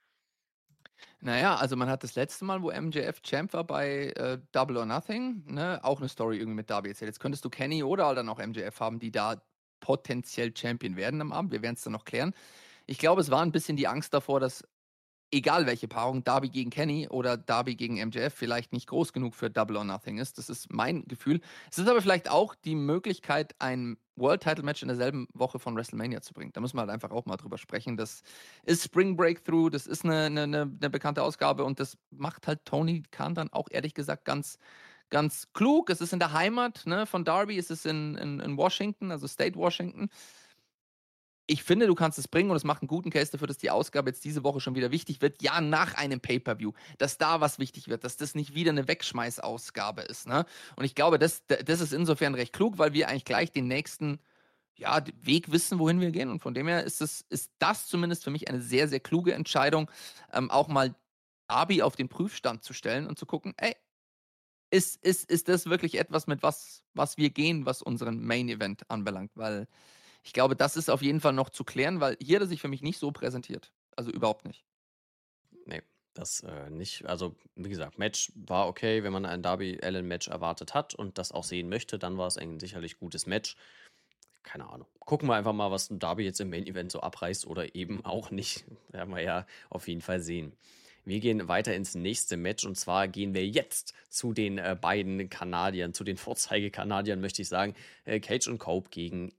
Naja, also man hat das letzte Mal, wo MJF Champ war bei Double or Nothing, ne, auch eine Story irgendwie mit Darby erzählt. Jetzt könntest du Kenny oder halt dann auch MJF haben, die da potenziell Champion werden am Abend. Wir werden es dann noch klären. Ich glaube, es war ein bisschen die Angst davor, dass egal welche Paarung, Darby gegen Kenny oder Darby gegen MJF vielleicht nicht groß genug für Double or Nothing ist. Das ist mein Gefühl. Es ist aber vielleicht auch die Möglichkeit, ein World-Title-Match in derselben Woche von WrestleMania zu bringen. Da müssen wir halt einfach auch mal drüber sprechen. Das ist Spring Breakthrough, das ist eine bekannte Ausgabe und das macht halt Tony Khan dann auch ehrlich gesagt ganz klug. Es ist in der Heimat, ne, von Darby, es ist in Washington, also State Washington. Ich finde, du kannst es bringen und es macht einen guten Case dafür, dass die Ausgabe jetzt diese Woche schon wieder wichtig wird. Ja, nach einem Pay-Per-View, dass da was wichtig wird, dass das nicht wieder eine Wegschmeißausgabe ist. Ne? Und ich glaube, das ist insofern recht klug, weil wir eigentlich gleich den nächsten Weg wissen, wohin wir gehen. Und von dem her ist das zumindest für mich eine sehr, sehr kluge Entscheidung, auch mal Darby auf den Prüfstand zu stellen und zu gucken, ey, ist das wirklich etwas, mit was wir gehen, was unseren Main-Event anbelangt? Weil ich glaube, das ist auf jeden Fall noch zu klären, weil hier hat er sich für mich nicht so präsentiert. Also überhaupt nicht. Nee, das nicht. Also, wie gesagt, Match war okay, wenn man ein Darby-Allin-Match erwartet hat und das auch sehen möchte, dann war es ein sicherlich gutes Match. Keine Ahnung. Gucken wir einfach mal, was ein Darby jetzt im Main-Event so abreißt oder eben auch nicht. Werden wir ja auf jeden Fall sehen. Wir gehen weiter ins nächste Match und zwar gehen wir jetzt zu den beiden Kanadiern, zu den Vorzeigekanadiern, möchte ich sagen. Cage und Cope gegen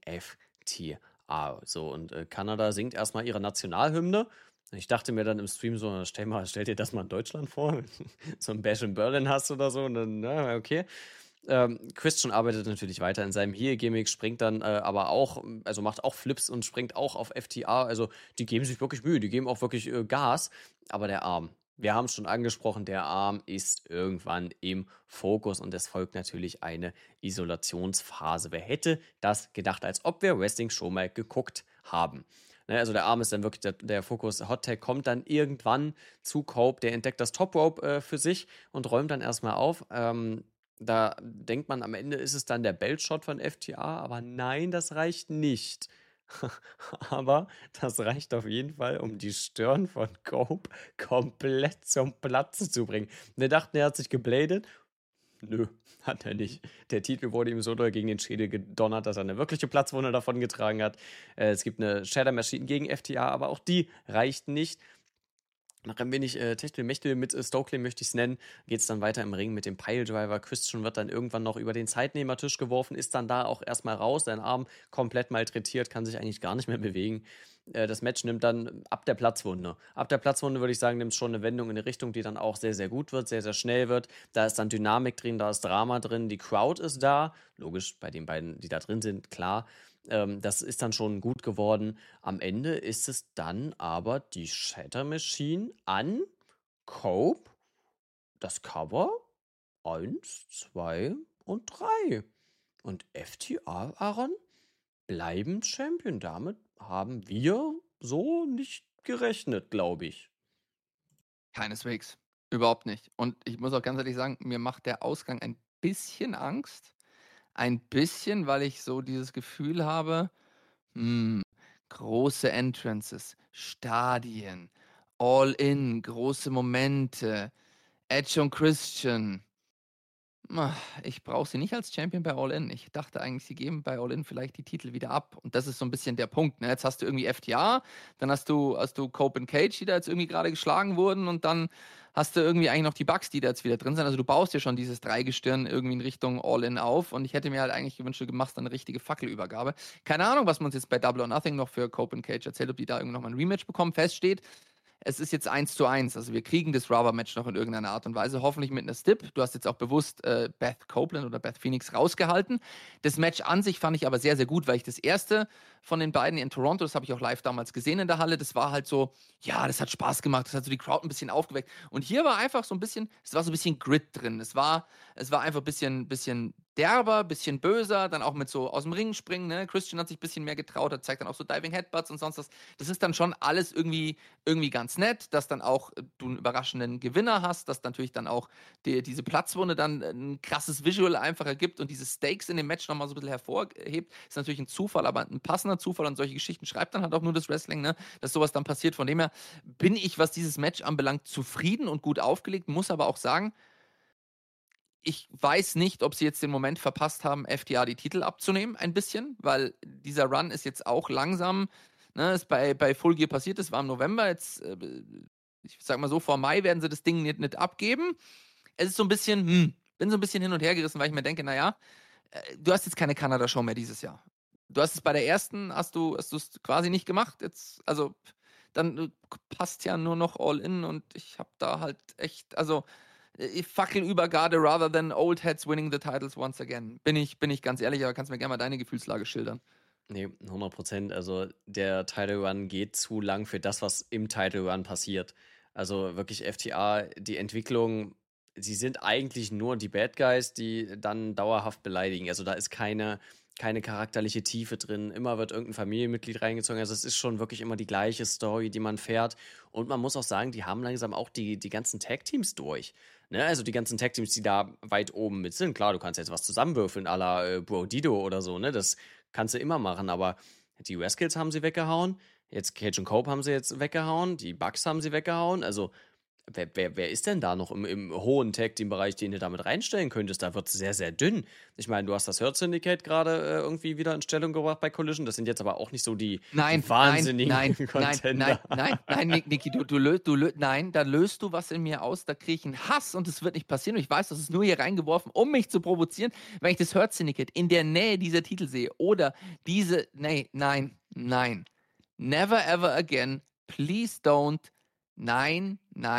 FTR. So, und Kanada singt erstmal ihre Nationalhymne. Ich dachte mir dann im Stream so, stell dir das mal in Deutschland vor. So ein Bash in Berlin hast oder so. Und dann, na, okay. Christian arbeitet natürlich weiter in seinem Heel-Gimmick, springt dann aber auch, also macht auch Flips und springt auch auf FTR. Also die geben sich wirklich Mühe, die geben auch wirklich Gas. Aber der Arm, Wir haben es schon angesprochen, der Arm ist irgendwann im Fokus und es folgt natürlich eine Isolationsphase. Wer hätte das gedacht, als ob wir Wrestling schon mal geguckt haben? Ne, also der Arm ist dann wirklich der Fokus. Hot Tag kommt dann irgendwann zu Cope, der entdeckt das Top Rope für sich und räumt dann erstmal auf. Da denkt man, am Ende ist es dann der Belt-Shot von FTA, aber nein, das reicht nicht. Aber das reicht auf jeden Fall, um die Stirn von Cope komplett zum Platze zu bringen. Wir dachten, er hat sich gebladet. Nö, hat er nicht. Der Titel wurde ihm so doll gegen den Schädel gedonnert, dass er eine wirkliche Platzwunde davon getragen hat. Es gibt eine Shatter Machine gegen FTA, aber auch die reicht nicht. Nach ein wenig Techtelmechtel mit Stokely, möchte ich es nennen, geht es dann weiter im Ring mit dem Piledriver. Christian wird dann irgendwann noch über den Zeitnehmertisch geworfen, ist dann da auch erstmal raus, sein Arm komplett malträtiert, kann sich eigentlich gar nicht mehr bewegen. Das Match nimmt dann ab der Platzwunde. Ab der Platzwunde, würde ich sagen, nimmt es schon eine Wendung in eine Richtung, die dann auch sehr, sehr gut wird, sehr, sehr schnell wird. Da ist dann Dynamik drin, da ist Drama drin, die Crowd ist da. Logisch, bei den beiden, die da drin sind, klar. Das ist dann schon gut geworden. Am Ende ist es dann aber die Shatter Machine an Cope. Das Cover 1, 2 und 3. Und FTA, Aaron, bleiben Champion. Damit haben wir so nicht gerechnet, glaube ich. Keineswegs. Überhaupt nicht. Und ich muss auch ganz ehrlich sagen, mir macht der Ausgang ein bisschen Angst. Ein bisschen, weil ich so dieses Gefühl habe, große Entrances, Stadien, All-In, große Momente, Edge und Christian. Ich brauche sie nicht als Champion bei All-In. Ich dachte eigentlich, sie geben bei All-In vielleicht die Titel wieder ab. Und das ist so ein bisschen der Punkt. Ne? Jetzt hast du irgendwie FTA, dann hast du Cope und Cage, die da jetzt irgendwie gerade geschlagen wurden, und dann hast du irgendwie eigentlich noch die Bucks, die da jetzt wieder drin sind. Also du baust dir schon dieses Dreigestirn irgendwie in Richtung All-In auf. Und ich hätte mir halt eigentlich gewünscht, du machst dann eine richtige Fackelübergabe. Keine Ahnung, was man uns jetzt bei Double or Nothing noch für Cope und Cage erzählt, ob die da irgendwie noch mal ein Rematch bekommen. Feststeht, es ist jetzt 1:1, also wir kriegen das Rubber-Match noch in irgendeiner Art und Weise, hoffentlich mit einer Stip. Du hast jetzt auch bewusst Beth Copeland oder Beth Phoenix rausgehalten. Das Match an sich fand ich aber sehr, sehr gut, weil ich das erste von den beiden in Toronto, das habe ich auch live damals gesehen in der Halle, das war halt so, ja, das hat Spaß gemacht, das hat so die Crowd ein bisschen aufgeweckt. Und hier war einfach so ein bisschen, es war so ein bisschen Grit drin, es war einfach ein bisschen derber, bisschen böser, dann auch mit so aus dem Ring springen, ne? Christian hat sich ein bisschen mehr getraut, er zeigt dann auch so Diving Headbutts und sonst was. Das ist dann schon alles irgendwie ganz nett, dass dann auch du einen überraschenden Gewinner hast, dass natürlich dann auch diese Platzwunde dann ein krasses Visual einfach ergibt und diese Stakes in dem Match nochmal so ein bisschen hervorhebt. Ist natürlich ein Zufall, aber ein passender Zufall, und solche Geschichten schreibt dann halt auch nur das Wrestling, ne? Dass sowas dann passiert. Von dem her bin ich, was dieses Match anbelangt, zufrieden und gut aufgelegt, muss aber auch sagen, ich weiß nicht, ob sie jetzt den Moment verpasst haben, FTA die Titel abzunehmen, ein bisschen, weil dieser Run ist jetzt auch langsam, ne, ist bei Full Gear passiert, das war im November, jetzt, ich sag mal so, vor Mai werden sie das Ding nicht abgeben. Es ist so ein bisschen, bin so ein bisschen hin und her gerissen, weil ich mir denke, naja, du hast jetzt keine Kanada-Show mehr dieses Jahr. Du hast es bei der ersten, hast du es quasi nicht gemacht, jetzt, also, dann passt ja nur noch All-In, und ich habe da halt echt, also, Fackelübergabe rather than old heads winning the titles once again. Bin ich ganz ehrlich, aber kannst mir gerne mal deine Gefühlslage schildern. Nee, 100%. Also der Title Run geht zu lang für das, was im Title Run passiert. Also wirklich FTA, die Entwicklung, sie sind eigentlich nur die Bad Guys, die dann dauerhaft beleidigen. Also da ist keine charakterliche Tiefe drin. Immer wird irgendein Familienmitglied reingezogen. Also es ist schon wirklich immer die gleiche Story, die man fährt. Und man muss auch sagen, die haben langsam auch die ganzen Tag-Teams durch. Ne? Also die ganzen Tag-Teams, die da weit oben mit sind. Klar, du kannst jetzt was zusammenwürfeln, à la Bro Dido oder so. Ne? Das kannst du immer machen. Aber die Rascals haben sie weggehauen. Jetzt Cage und Cope haben sie jetzt weggehauen. Die Bucks haben sie weggehauen. Also wer ist denn da noch im hohen Tag-Team-Bereich, den du damit reinstellen könntest? Da wird es sehr, sehr dünn. Ich meine, du hast das Hurt Syndicate gerade irgendwie wieder in Stellung gebracht bei Collision. Das sind jetzt aber auch nicht so die wahnsinnigen Contender. Nein, Niki, nein, da löst du was in mir aus, da kriege ich einen Hass, und es wird nicht passieren. Und ich weiß, das ist nur hier reingeworfen, um mich zu provozieren, wenn ich das Hurt Syndicate in der Nähe dieser Titel sehe oder diese, nein, never ever again, please don't. Nein.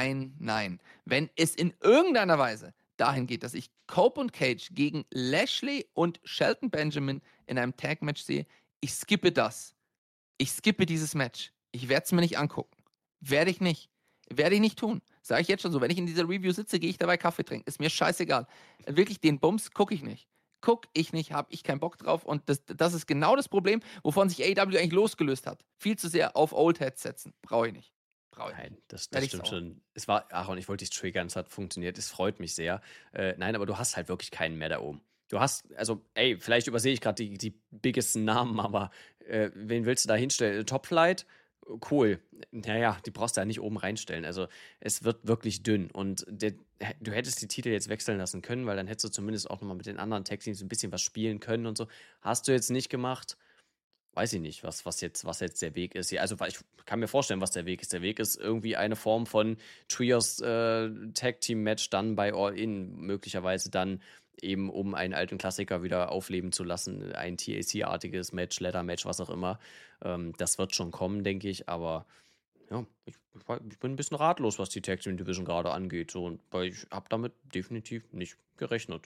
Wenn es in irgendeiner Weise dahin geht, dass ich Cope und Cage gegen Lashley und Shelton Benjamin in einem Tag-Match sehe, ich skippe das. Ich skippe dieses Match. Ich werde es mir nicht angucken. Werde ich nicht tun. Sage ich jetzt schon so. Wenn ich in dieser Review sitze, gehe ich dabei Kaffee trinken. Ist mir scheißegal. Wirklich, den Bums gucke ich nicht. Habe ich keinen Bock drauf. Und das ist genau das Problem, wovon sich AEW eigentlich losgelöst hat. Viel zu sehr auf Old Heads setzen. Brauche ich nicht. Nein, das stimmt schon. Es war, Aaron, ich wollte dich triggern, es hat funktioniert, es freut mich sehr. Nein, aber du hast halt wirklich keinen mehr da oben. Du hast, also, vielleicht übersehe ich gerade die biggesten Namen, aber wen willst du da hinstellen? Top Flight? Cool. Naja, die brauchst du ja nicht oben reinstellen. Also, es wird wirklich dünn. Und du hättest die Titel jetzt wechseln lassen können, weil dann hättest du zumindest auch nochmal mit den anderen Tag-Teams ein bisschen was spielen können und so. Hast du jetzt nicht gemacht. Weiß ich nicht, was jetzt der Weg ist. Ja, also ich kann mir vorstellen, was der Weg ist. Der Weg ist irgendwie eine Form von Trios Tag-Team-Match dann bei All-In, möglicherweise dann eben, um einen alten Klassiker wieder aufleben zu lassen. Ein TAC-artiges Match, Ladder-Match, was auch immer. Das wird schon kommen, denke ich, aber ja, ich bin ein bisschen ratlos, was die Tag-Team-Division gerade angeht. So, weil ich habe damit definitiv nicht gerechnet.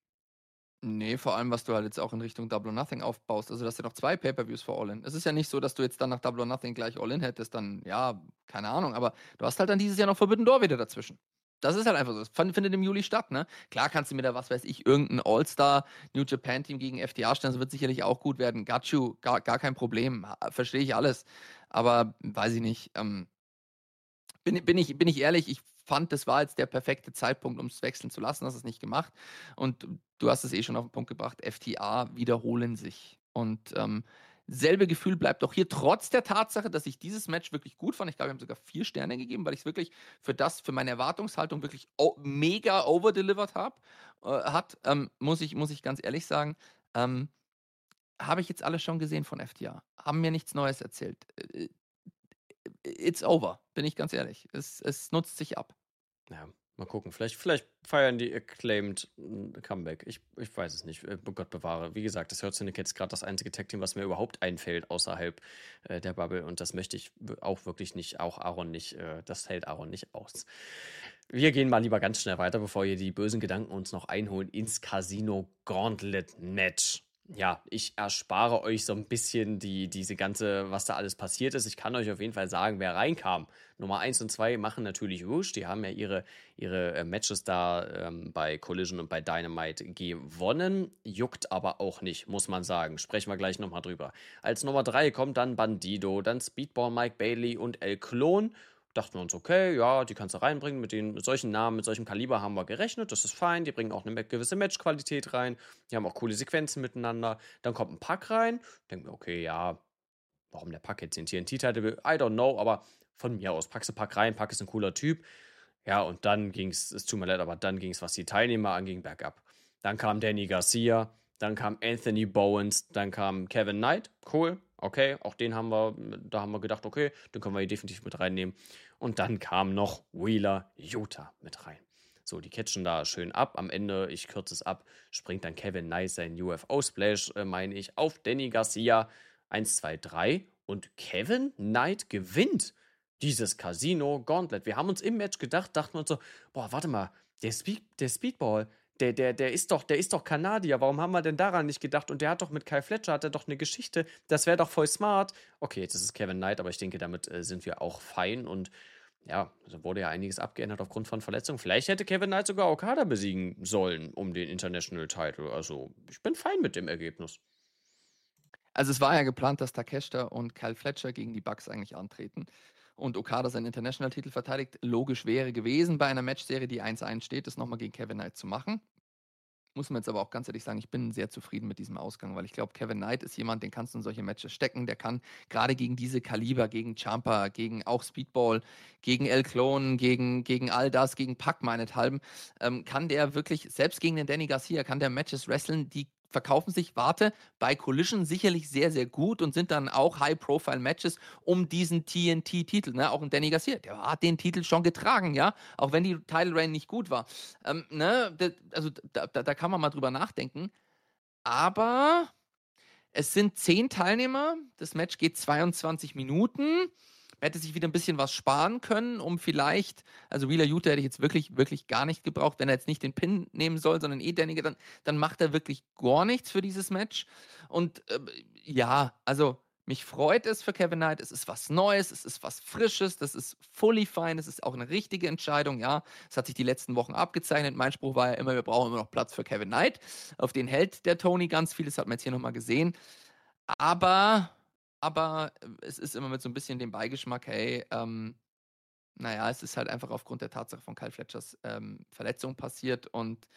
Nee, vor allem, was du halt jetzt auch in Richtung Double or Nothing aufbaust. Also, dass du noch 2 Pay-Per-Views vor All-In. Es ist ja nicht so, dass du jetzt dann nach Double or Nothing gleich All-In hättest, dann, ja, keine Ahnung, aber du hast halt dann dieses Jahr noch Forbidden Door wieder dazwischen. Das ist halt einfach so. Das findet im Juli statt, ne? Klar kannst du mir da, was weiß ich, irgendein All-Star New Japan Team gegen FTA stellen, das wird sicherlich auch gut werden. Got you, gar kein Problem. Verstehe ich alles. Aber, weiß ich nicht, bin ich ehrlich, ich fand, das war jetzt der perfekte Zeitpunkt, um es wechseln zu lassen, hast es nicht gemacht. Und du hast es schon auf den Punkt gebracht, FTA wiederholen sich. Und selbe Gefühl bleibt auch hier, trotz der Tatsache, dass ich dieses Match wirklich gut fand. Ich glaube, wir haben sogar 4 Sterne gegeben, weil ich es wirklich für meine Erwartungshaltung wirklich mega overdelivered muss ich ganz ehrlich sagen. Habe ich jetzt alles schon gesehen von FTA. Haben mir nichts Neues erzählt. It's over, bin ich ganz ehrlich. Es nutzt sich ab. Ja, mal gucken. Vielleicht feiern die Acclaimed ein Comeback. Ich weiß es nicht. Gott bewahre. Wie gesagt, das Hurt Syndicate ist gerade das einzige Tag-Team, was mir überhaupt einfällt außerhalb der Bubble. Und das möchte ich auch wirklich nicht, auch Aaron nicht, das hält Aaron nicht aus. Wir gehen mal lieber ganz schnell weiter, bevor hier die bösen Gedanken uns noch einholen, ins Casino Gauntlet Match. Ja, ich erspare euch so ein bisschen diese ganze, was da alles passiert ist. Ich kann euch auf jeden Fall sagen, wer reinkam. Nummer 1 und 2 machen natürlich Rouge. Die haben ja ihre Matches da bei Collision und bei Dynamite gewonnen. Juckt aber auch nicht, muss man sagen. Sprechen wir gleich nochmal drüber. Als Nummer 3 kommt dann Bandido, dann Speedball, Mike Bailey und El Clone. Dachten wir uns, okay, ja, die kannst du reinbringen, mit solchen Namen, mit solchem Kaliber haben wir gerechnet, das ist fein, die bringen auch eine gewisse Matchqualität rein, die haben auch coole Sequenzen miteinander, dann kommt ein Pack rein, denken wir, okay, ja, warum der Pack jetzt den TNT-Titel will, I don't know, aber von mir aus, packst du Pack rein, Pack ist ein cooler Typ, ja, und dann ging's, es tut mir leid, aber dann ging's, was die Teilnehmer anging, bergab. Dann kam Danny Garcia, dann kam Anthony Bowens, dann kam Kevin Knight, cool, okay, auch da haben wir gedacht, okay, den können wir hier definitiv mit reinnehmen. Und dann kam noch Wheeler Yuta mit rein. So, die catchen da schön ab. Am Ende, ich kürze es ab, springt dann Kevin Knight seinen UFO-Splash, meine ich, auf Danny Garcia. 1, 2, 3. Und Kevin Knight gewinnt dieses Casino Gauntlet. Wir haben uns im Match dachten wir uns so, boah, warte mal, der Speedball, der ist doch Kanadier, warum haben wir denn daran nicht gedacht? Und der hat doch mit Kyle Fletcher, hat er doch eine Geschichte, das wäre doch voll smart. Okay, jetzt ist es Kevin Knight, aber ich denke, damit sind wir auch fein und ja, da wurde ja einiges abgeändert aufgrund von Verletzungen. Vielleicht hätte Kevin Knight sogar Okada besiegen sollen um den International Title. Also, ich bin fein mit dem Ergebnis. Also, es war ja geplant, dass Takeshita und Kyle Fletcher gegen die Bucks eigentlich antreten und Okada seinen International-Titel verteidigt. Logisch wäre gewesen, bei einer Matchserie, die 1-1 steht, das nochmal gegen Kevin Knight zu machen. Muss man jetzt aber auch ganz ehrlich sagen, ich bin sehr zufrieden mit diesem Ausgang, weil ich glaube, Kevin Knight ist jemand, den kannst du in solche Matches stecken. Der kann gerade gegen diese Kaliber, gegen Ciampa, gegen auch Speedball, gegen El Clone, gegen all das, gegen Pac meinethalben, kann der wirklich, selbst gegen den Danny Garcia, kann der Matches wresteln, die verkaufen sich, bei Collision sicherlich sehr, sehr gut und sind dann auch High-Profile-Matches um diesen TNT-Titel. Ne? Auch ein Danny Garcia, der hat den Titel schon getragen, ja, auch wenn die Title-Reign nicht gut war. Da kann man mal drüber nachdenken. Aber es sind 10 Teilnehmer, das Match geht 22 Minuten. Man hätte sich wieder ein bisschen was sparen können, um vielleicht, also Wheeler Yuta hätte ich jetzt wirklich, wirklich gar nicht gebraucht, wenn er jetzt nicht den Pin nehmen soll, sondern Danny, dann macht er wirklich gar nichts für dieses Match. Und also Mich freut es für Kevin Knight. Es ist was Neues, es ist was Frisches, das ist fully fine, es ist auch eine richtige Entscheidung. Ja, es hat sich die letzten Wochen abgezeichnet. Mein Spruch war ja immer, wir brauchen immer noch Platz für Kevin Knight. Auf den hält der Tony ganz viel, das hat man jetzt hier nochmal gesehen. Aber es ist immer mit so ein bisschen dem Beigeschmack, hey, naja, es ist halt einfach aufgrund der Tatsache von Kyle Fletchers Verletzung passiert und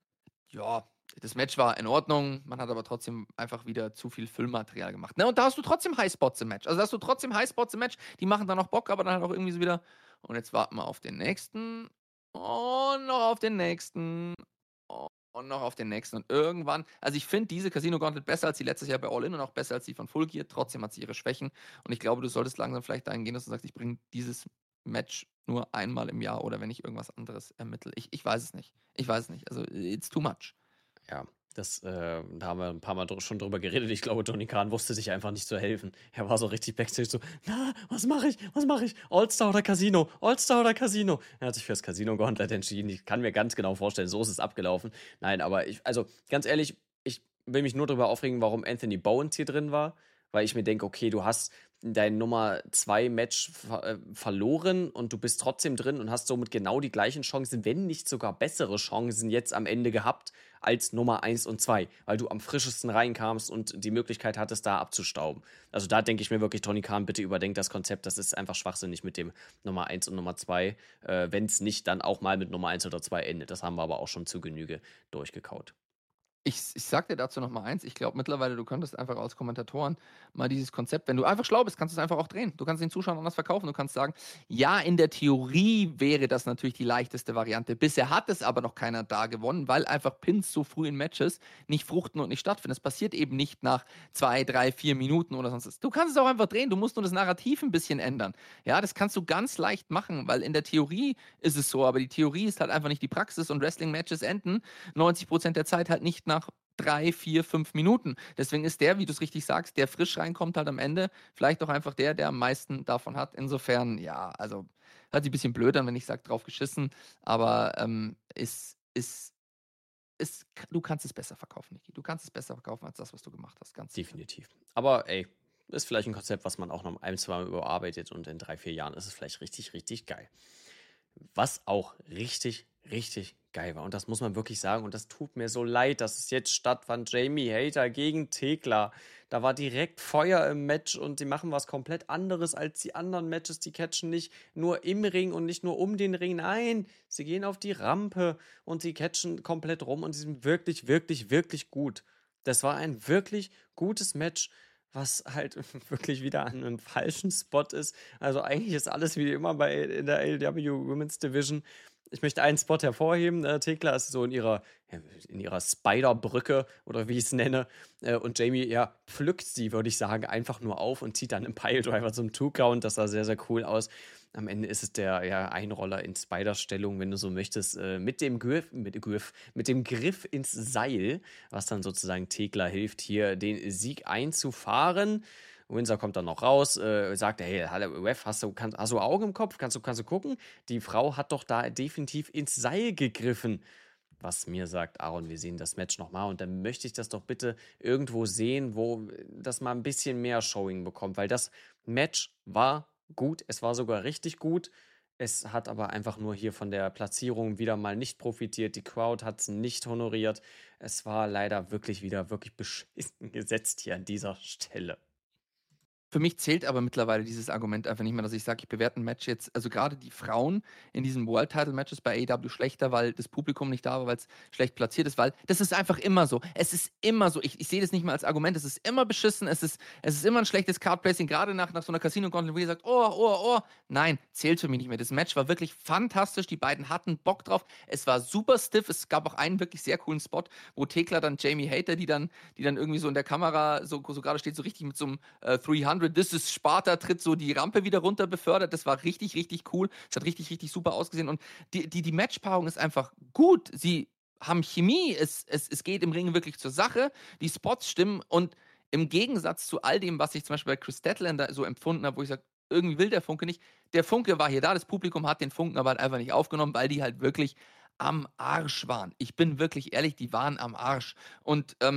ja, das Match war in Ordnung, man hat aber trotzdem einfach wieder zu viel Füllmaterial gemacht. Ne? Und da hast du trotzdem Highspots im Match. Also da hast du trotzdem Highspots im Match, die machen dann auch Bock, aber dann halt auch irgendwie so wieder. Und jetzt warten wir auf den nächsten. Und noch auf den nächsten. Und noch auf den nächsten. Und irgendwann, also ich finde diese Casino Gauntlet besser als die letztes Jahr bei All In und auch besser als die von Full Gear. Trotzdem hat sie ihre Schwächen. Und ich glaube, du solltest langsam vielleicht dahin gehen, dass du sagst, ich bringe dieses Match nur einmal im Jahr oder wenn ich irgendwas anderes ermittle. Ich weiß es nicht. Ich weiß es nicht. Also, it's too much. Ja, da haben wir ein paar Mal schon drüber geredet. Ich glaube, Tony Khan wusste sich einfach nicht zu helfen. Er war so richtig backstage so, na, was mache ich? All-Star oder Casino? All-Star oder Casino? Er hat sich fürs Casino Gauntlet entschieden. Ich kann mir ganz genau vorstellen, so ist es abgelaufen. Nein, aber also ganz ehrlich, ich will mich nur darüber aufregen, warum Anthony Bowens hier drin war, weil ich mir denke, okay, du hast dein Nummer 2 Match verloren und du bist trotzdem drin und hast somit genau die gleichen Chancen, wenn nicht sogar bessere Chancen jetzt am Ende gehabt als Nummer 1 und 2, weil du am frischesten reinkamst und die Möglichkeit hattest, da abzustauben. Also da denke ich mir wirklich, Tony Khan, bitte überdenkt das Konzept, das ist einfach schwachsinnig mit dem Nummer 1 und Nummer 2, wenn es nicht dann auch mal mit Nummer 1 oder 2 endet. Das haben wir aber auch schon zu Genüge durchgekaut. Ich sag dir dazu noch mal eins. Ich glaube mittlerweile, du könntest einfach als Kommentatoren mal dieses Konzept, wenn du einfach schlau bist, kannst du es einfach auch drehen. Du kannst den Zuschauern anders verkaufen. Du kannst sagen, ja, in der Theorie wäre das natürlich die leichteste Variante. Bisher hat es aber noch keiner da gewonnen, weil einfach Pins so früh in Matches nicht fruchten und nicht stattfinden. Es passiert eben nicht nach 2, 3, 4 Minuten oder sonst was. Du kannst es auch einfach drehen. Du musst nur das Narrativ ein bisschen ändern. Ja, das kannst du ganz leicht machen, weil in der Theorie ist es so, aber die Theorie ist halt einfach nicht die Praxis und Wrestling-Matches enden 90% der Zeit halt nicht nach 3, 4, 5 Minuten. Deswegen ist der, wie du es richtig sagst, der frisch reinkommt halt am Ende, vielleicht auch einfach der am meisten davon hat. Insofern, ja, also hört sich ein bisschen blöd an, wenn ich sage, drauf geschissen, aber du kannst es besser verkaufen, Niki. Du kannst es besser verkaufen als das, was du gemacht hast. Ganz definitiv. Aber ey, ist vielleicht ein Konzept, was man auch noch ein, zwei Mal überarbeitet und in 3, 4 Jahren ist es vielleicht richtig, richtig geil. Was auch richtig, richtig geil war. Und das muss man wirklich sagen. Und das tut mir so leid, dass es jetzt stattfand. Jamie Hayter gegen Thekla. Da war direkt Feuer im Match und die machen was komplett anderes als die anderen Matches. Die catchen nicht nur im Ring und nicht nur um den Ring. Nein, sie gehen auf die Rampe und sie catchen komplett rum und sie sind wirklich, wirklich, wirklich gut. Das war ein wirklich gutes Match, was halt wirklich wieder an einem falschen Spot ist. Also eigentlich ist alles wie immer in der AEW Women's Division. Ich möchte einen Spot hervorheben. Thekla ist so in ihrer Spider-Brücke oder wie ich es nenne. Und Jamie, ja, pflückt sie, würde ich sagen, einfach nur auf und zieht dann einen Piledriver zum Two-Count. Das sah sehr, sehr cool aus. Am Ende ist es der Einroller in Spider-Stellung, wenn du so möchtest, mit dem Griff ins Seil, was dann sozusagen Thekla hilft, hier den Sieg einzufahren. Windsor kommt dann noch raus, sagt, hey, hallo, Ref, hast du Augen im Kopf? Kannst du gucken? Die Frau hat doch da definitiv ins Seil gegriffen. Was mir sagt, Aaron, wir sehen das Match nochmal und dann möchte ich das doch bitte irgendwo sehen, wo das mal ein bisschen mehr Showing bekommt, weil das Match war gut, es war sogar richtig gut. Es hat aber einfach nur hier von der Platzierung wieder mal nicht profitiert. Die Crowd hat es nicht honoriert. Es war leider wirklich beschissen gesetzt hier an dieser Stelle. Für mich zählt aber mittlerweile dieses Argument einfach nicht mehr, dass ich sage, ich bewerte ein Match jetzt, also gerade die Frauen in diesen World-Title-Matches bei AEW schlechter, weil das Publikum nicht da war, weil es schlecht platziert ist, weil das ist einfach immer so. Es ist immer so. Ich sehe das nicht mal als Argument. Es ist immer beschissen. Es ist immer ein schlechtes Card-Placing, gerade nach so einer Casino-Gauntlet, wo ihr sagt, oh. Nein, zählt für mich nicht mehr. Das Match war wirklich fantastisch. Die beiden hatten Bock drauf. Es war super stiff. Es gab auch einen wirklich sehr coolen Spot, wo Thekla dann Jamie Hayter, die dann irgendwie so in der Kamera so gerade steht, so richtig mit so einem 300 This is Sparta, tritt so die Rampe wieder runter befördert. Das war richtig, richtig cool. Es hat richtig, richtig super ausgesehen. Und die Matchpaarung ist einfach gut. Sie haben Chemie. Es geht im Ring wirklich zur Sache. Die Spots stimmen. Und im Gegensatz zu all dem, was ich zum Beispiel bei Chris Statlander so empfunden habe, wo ich sage, irgendwie will der Funke nicht. Der Funke war hier da. Das Publikum hat den Funken aber halt einfach nicht aufgenommen, weil die halt wirklich am Arsch waren. Ich bin wirklich ehrlich, die waren am Arsch. Und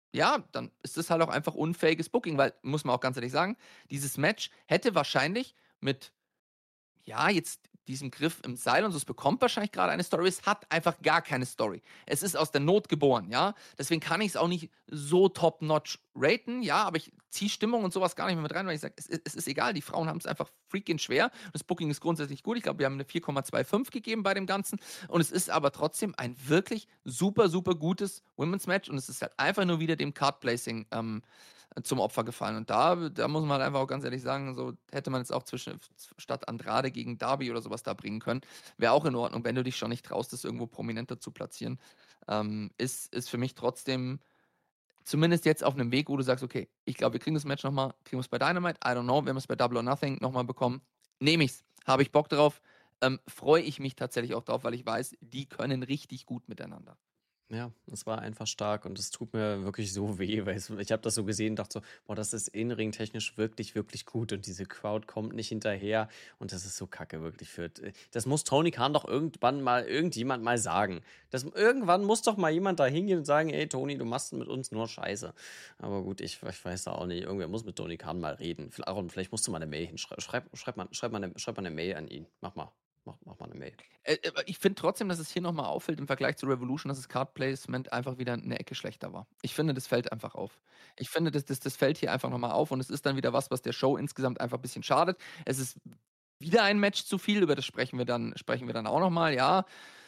ja, dann ist das halt auch einfach unfähiges Booking, weil, muss man auch ganz ehrlich sagen, dieses Match hätte wahrscheinlich mit, ja, jetzt diesem Griff im Seil und so, es bekommt wahrscheinlich gerade eine Story, es hat einfach gar keine Story. Es ist aus der Not geboren, ja. Deswegen kann ich es auch nicht so top-notch raten, ja, aber ich ziehe Stimmung und sowas gar nicht mehr mit rein, weil ich sage, es ist egal, die Frauen haben es einfach freaking schwer. Das Booking ist grundsätzlich gut. Ich glaube, wir haben eine 4,25 gegeben bei dem Ganzen. Und es ist aber trotzdem ein wirklich super, super gutes Women's Match und es ist halt einfach nur wieder dem Card-Placing zum Opfer gefallen. Und da muss man halt einfach auch ganz ehrlich sagen, so hätte man jetzt auch statt Andrade gegen Darby oder sowas da bringen können. Wäre auch in Ordnung, wenn du dich schon nicht traust, das irgendwo prominenter zu platzieren. Ist für mich trotzdem zumindest jetzt auf einem Weg, wo du sagst, okay, ich glaube, wir kriegen das Match nochmal, kriegen wir es bei Dynamite, I don't know, wenn wir es bei Double or Nothing nochmal bekommen, nehme ich's, habe ich Bock drauf, freue ich mich tatsächlich auch drauf, weil ich weiß, die können richtig gut miteinander. Ja, es war einfach stark und es tut mir wirklich so weh, weil ich habe das so gesehen und dachte so, boah, das ist in-ring technisch wirklich, wirklich gut und diese Crowd kommt nicht hinterher und das ist so kacke wirklich das muss Tony Khan doch irgendjemand mal sagen. Irgendwann muss doch mal jemand da hingehen und sagen, ey Tony, du machst mit uns nur Scheiße. Aber gut, ich weiß da auch nicht, irgendwer muss mit Tony Khan mal reden. Aaron, vielleicht musst du mal eine Mail hinschreiben. Schreib mal eine Mail an ihn. Mach mal eine Mail. Ich finde trotzdem, dass es hier nochmal auffällt im Vergleich zu Revolution, dass das Card Placement einfach wieder eine Ecke schlechter war. Ich finde, das fällt einfach auf. Ich finde, das fällt hier einfach nochmal auf und es ist dann wieder was der Show insgesamt einfach ein bisschen schadet. Es ist wieder ein Match zu viel, über das sprechen wir dann auch nochmal, ja.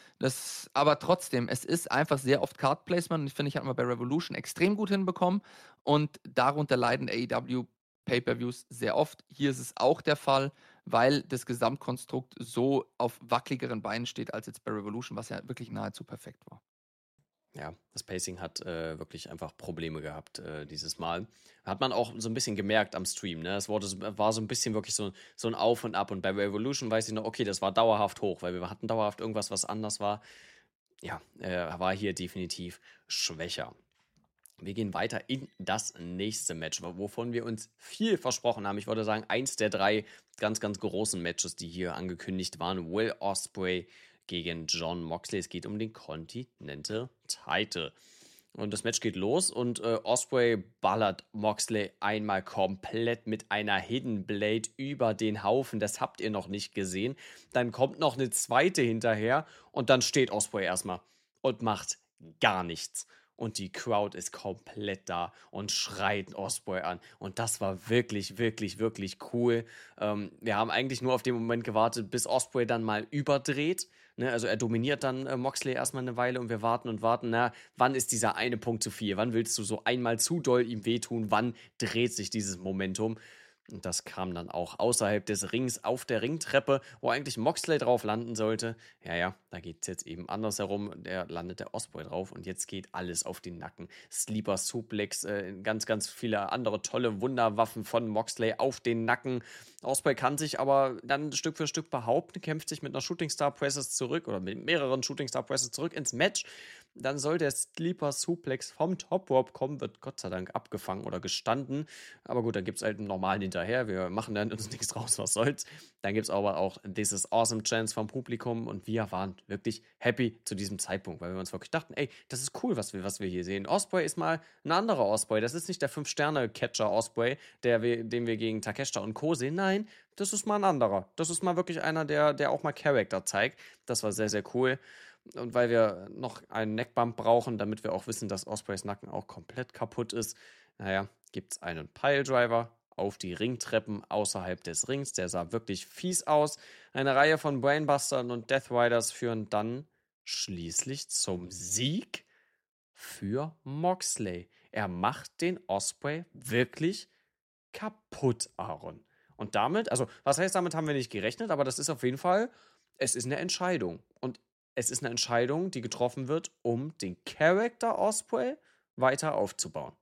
Aber trotzdem, es ist einfach sehr oft Card Placement und ich finde, ich habe mal bei Revolution extrem gut hinbekommen und darunter leiden AEW Pay-Per-Views sehr oft. Hier ist es auch der Fall, weil das Gesamtkonstrukt so auf wackeligeren Beinen steht als jetzt bei Revolution, was ja wirklich nahezu perfekt war. Ja, das Pacing hat wirklich einfach Probleme gehabt dieses Mal. Hat man auch so ein bisschen gemerkt am Stream, ne? Es war so ein bisschen wirklich so ein Auf und Ab. Und bei Revolution weiß ich noch, okay, das war dauerhaft hoch, weil wir hatten dauerhaft irgendwas, was anders war. Ja, war hier definitiv schwächer. Wir gehen weiter in das nächste Match, wovon wir uns viel versprochen haben. Ich würde sagen, eins der 3 ganz, ganz großen Matches, die hier angekündigt waren. Will Ospreay gegen Jon Moxley. Es geht um den Continental Title. Und das Match geht los und Ospreay ballert Moxley einmal komplett mit einer Hidden Blade über den Haufen. Das habt ihr noch nicht gesehen. Dann kommt noch eine zweite hinterher und dann steht Ospreay erstmal und macht gar nichts. Und die Crowd ist komplett da und schreit Ospreay an. Und das war wirklich, wirklich, wirklich cool. Wir haben eigentlich nur auf den Moment gewartet, bis Ospreay dann mal überdreht. Ne? Also er dominiert dann Moxley erstmal eine Weile und wir warten und warten. Na, wann ist dieser eine Punkt zu viel? Wann willst du so einmal zu doll ihm wehtun? Wann dreht sich dieses Momentum? Und das kam dann auch außerhalb des Rings auf der Ringtreppe, wo eigentlich Moxley drauf landen sollte. Ja, da geht es jetzt eben andersherum. Der landet der Ospreay drauf und jetzt geht alles auf den Nacken. Sleeper Suplex, ganz, ganz viele andere tolle Wunderwaffen von Moxley auf den Nacken. Ospreay kann sich aber dann Stück für Stück behaupten, kämpft sich mit einer Shooting Star Presses zurück oder mit mehreren Shooting Star Presses zurück ins Match. Dann soll der Sleeper Suplex vom Top Rope kommen, wird Gott sei Dank abgefangen oder gestanden. Aber gut, dann gibt es halt einen normalen hinterher. Wir machen dann uns nichts raus, was soll's. Dann gibt es aber auch This is Awesome Chance vom Publikum und wir waren wirklich happy zu diesem Zeitpunkt, weil wir uns wirklich dachten, ey, das ist cool, was wir hier sehen. Ospreay ist mal ein anderer Ospreay. Das ist nicht der 5-Sterne-Catcher Ospreay, den wir gegen Takeshita und Co. sehen. Nein, das ist mal ein anderer. Das ist mal wirklich einer, der auch mal Charakter zeigt. Das war sehr, sehr cool. Und weil wir noch einen Neckbump brauchen, damit wir auch wissen, dass Ospreays Nacken auch komplett kaputt ist, gibt es einen Piledriver auf die Ringtreppen außerhalb des Rings. Der sah wirklich fies aus. Eine Reihe von Brainbustern und Death Riders führen dann schließlich zum Sieg für Moxley. Er macht den Ospreay wirklich kaputt, Aaron. Und damit, also was heißt, damit haben wir nicht gerechnet, aber das ist auf jeden Fall, es ist eine Entscheidung. Und es ist eine Entscheidung, die getroffen wird, um den Charakter Ospreay weiter aufzubauen.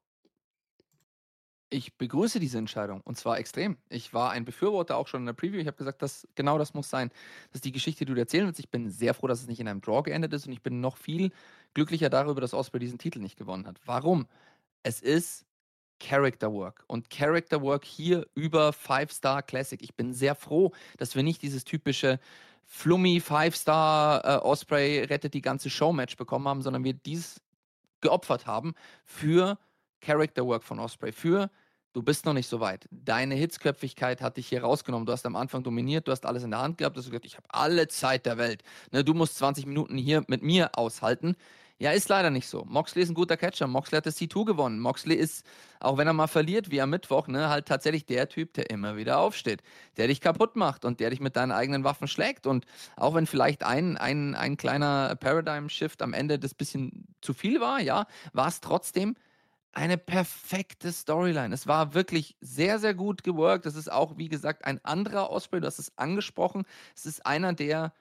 Ich begrüße diese Entscheidung und zwar extrem. Ich war ein Befürworter auch schon in der Preview. Ich habe gesagt, genau das muss sein. Das ist die Geschichte, die du erzählen willst. Ich bin sehr froh, dass es nicht in einem Draw geendet ist und ich bin noch viel glücklicher darüber, dass Ospreay diesen Titel nicht gewonnen hat. Warum? Es ist Character Work und Character Work hier über 5-Star Classic. Ich bin sehr froh, dass wir nicht dieses typische Flummi 5-Star Ospreay rettet die ganze Show-Match bekommen haben, sondern wir dies geopfert haben für Character Work von Ospreay für, du bist noch nicht so weit. Deine Hitzköpfigkeit hat dich hier rausgenommen. Du hast am Anfang dominiert, du hast alles in der Hand gehabt, du hast gesagt, ich habe alle Zeit der Welt. Ne, du musst 20 Minuten hier mit mir aushalten. Ja, ist leider nicht so. Moxley ist ein guter Catcher. Moxley hat das C2 gewonnen. Moxley ist, auch wenn er mal verliert, wie am Mittwoch, ne, halt tatsächlich der Typ, der immer wieder aufsteht, der dich kaputt macht und der dich mit deinen eigenen Waffen schlägt. Und auch wenn vielleicht ein kleiner Paradigm-Shift am Ende das bisschen zu viel war, ja, war es trotzdem eine perfekte Storyline. Es war wirklich sehr, sehr gut geworkt. Es ist auch, wie gesagt, ein anderer Ospreay. Du hast es angesprochen. Es ist einer, der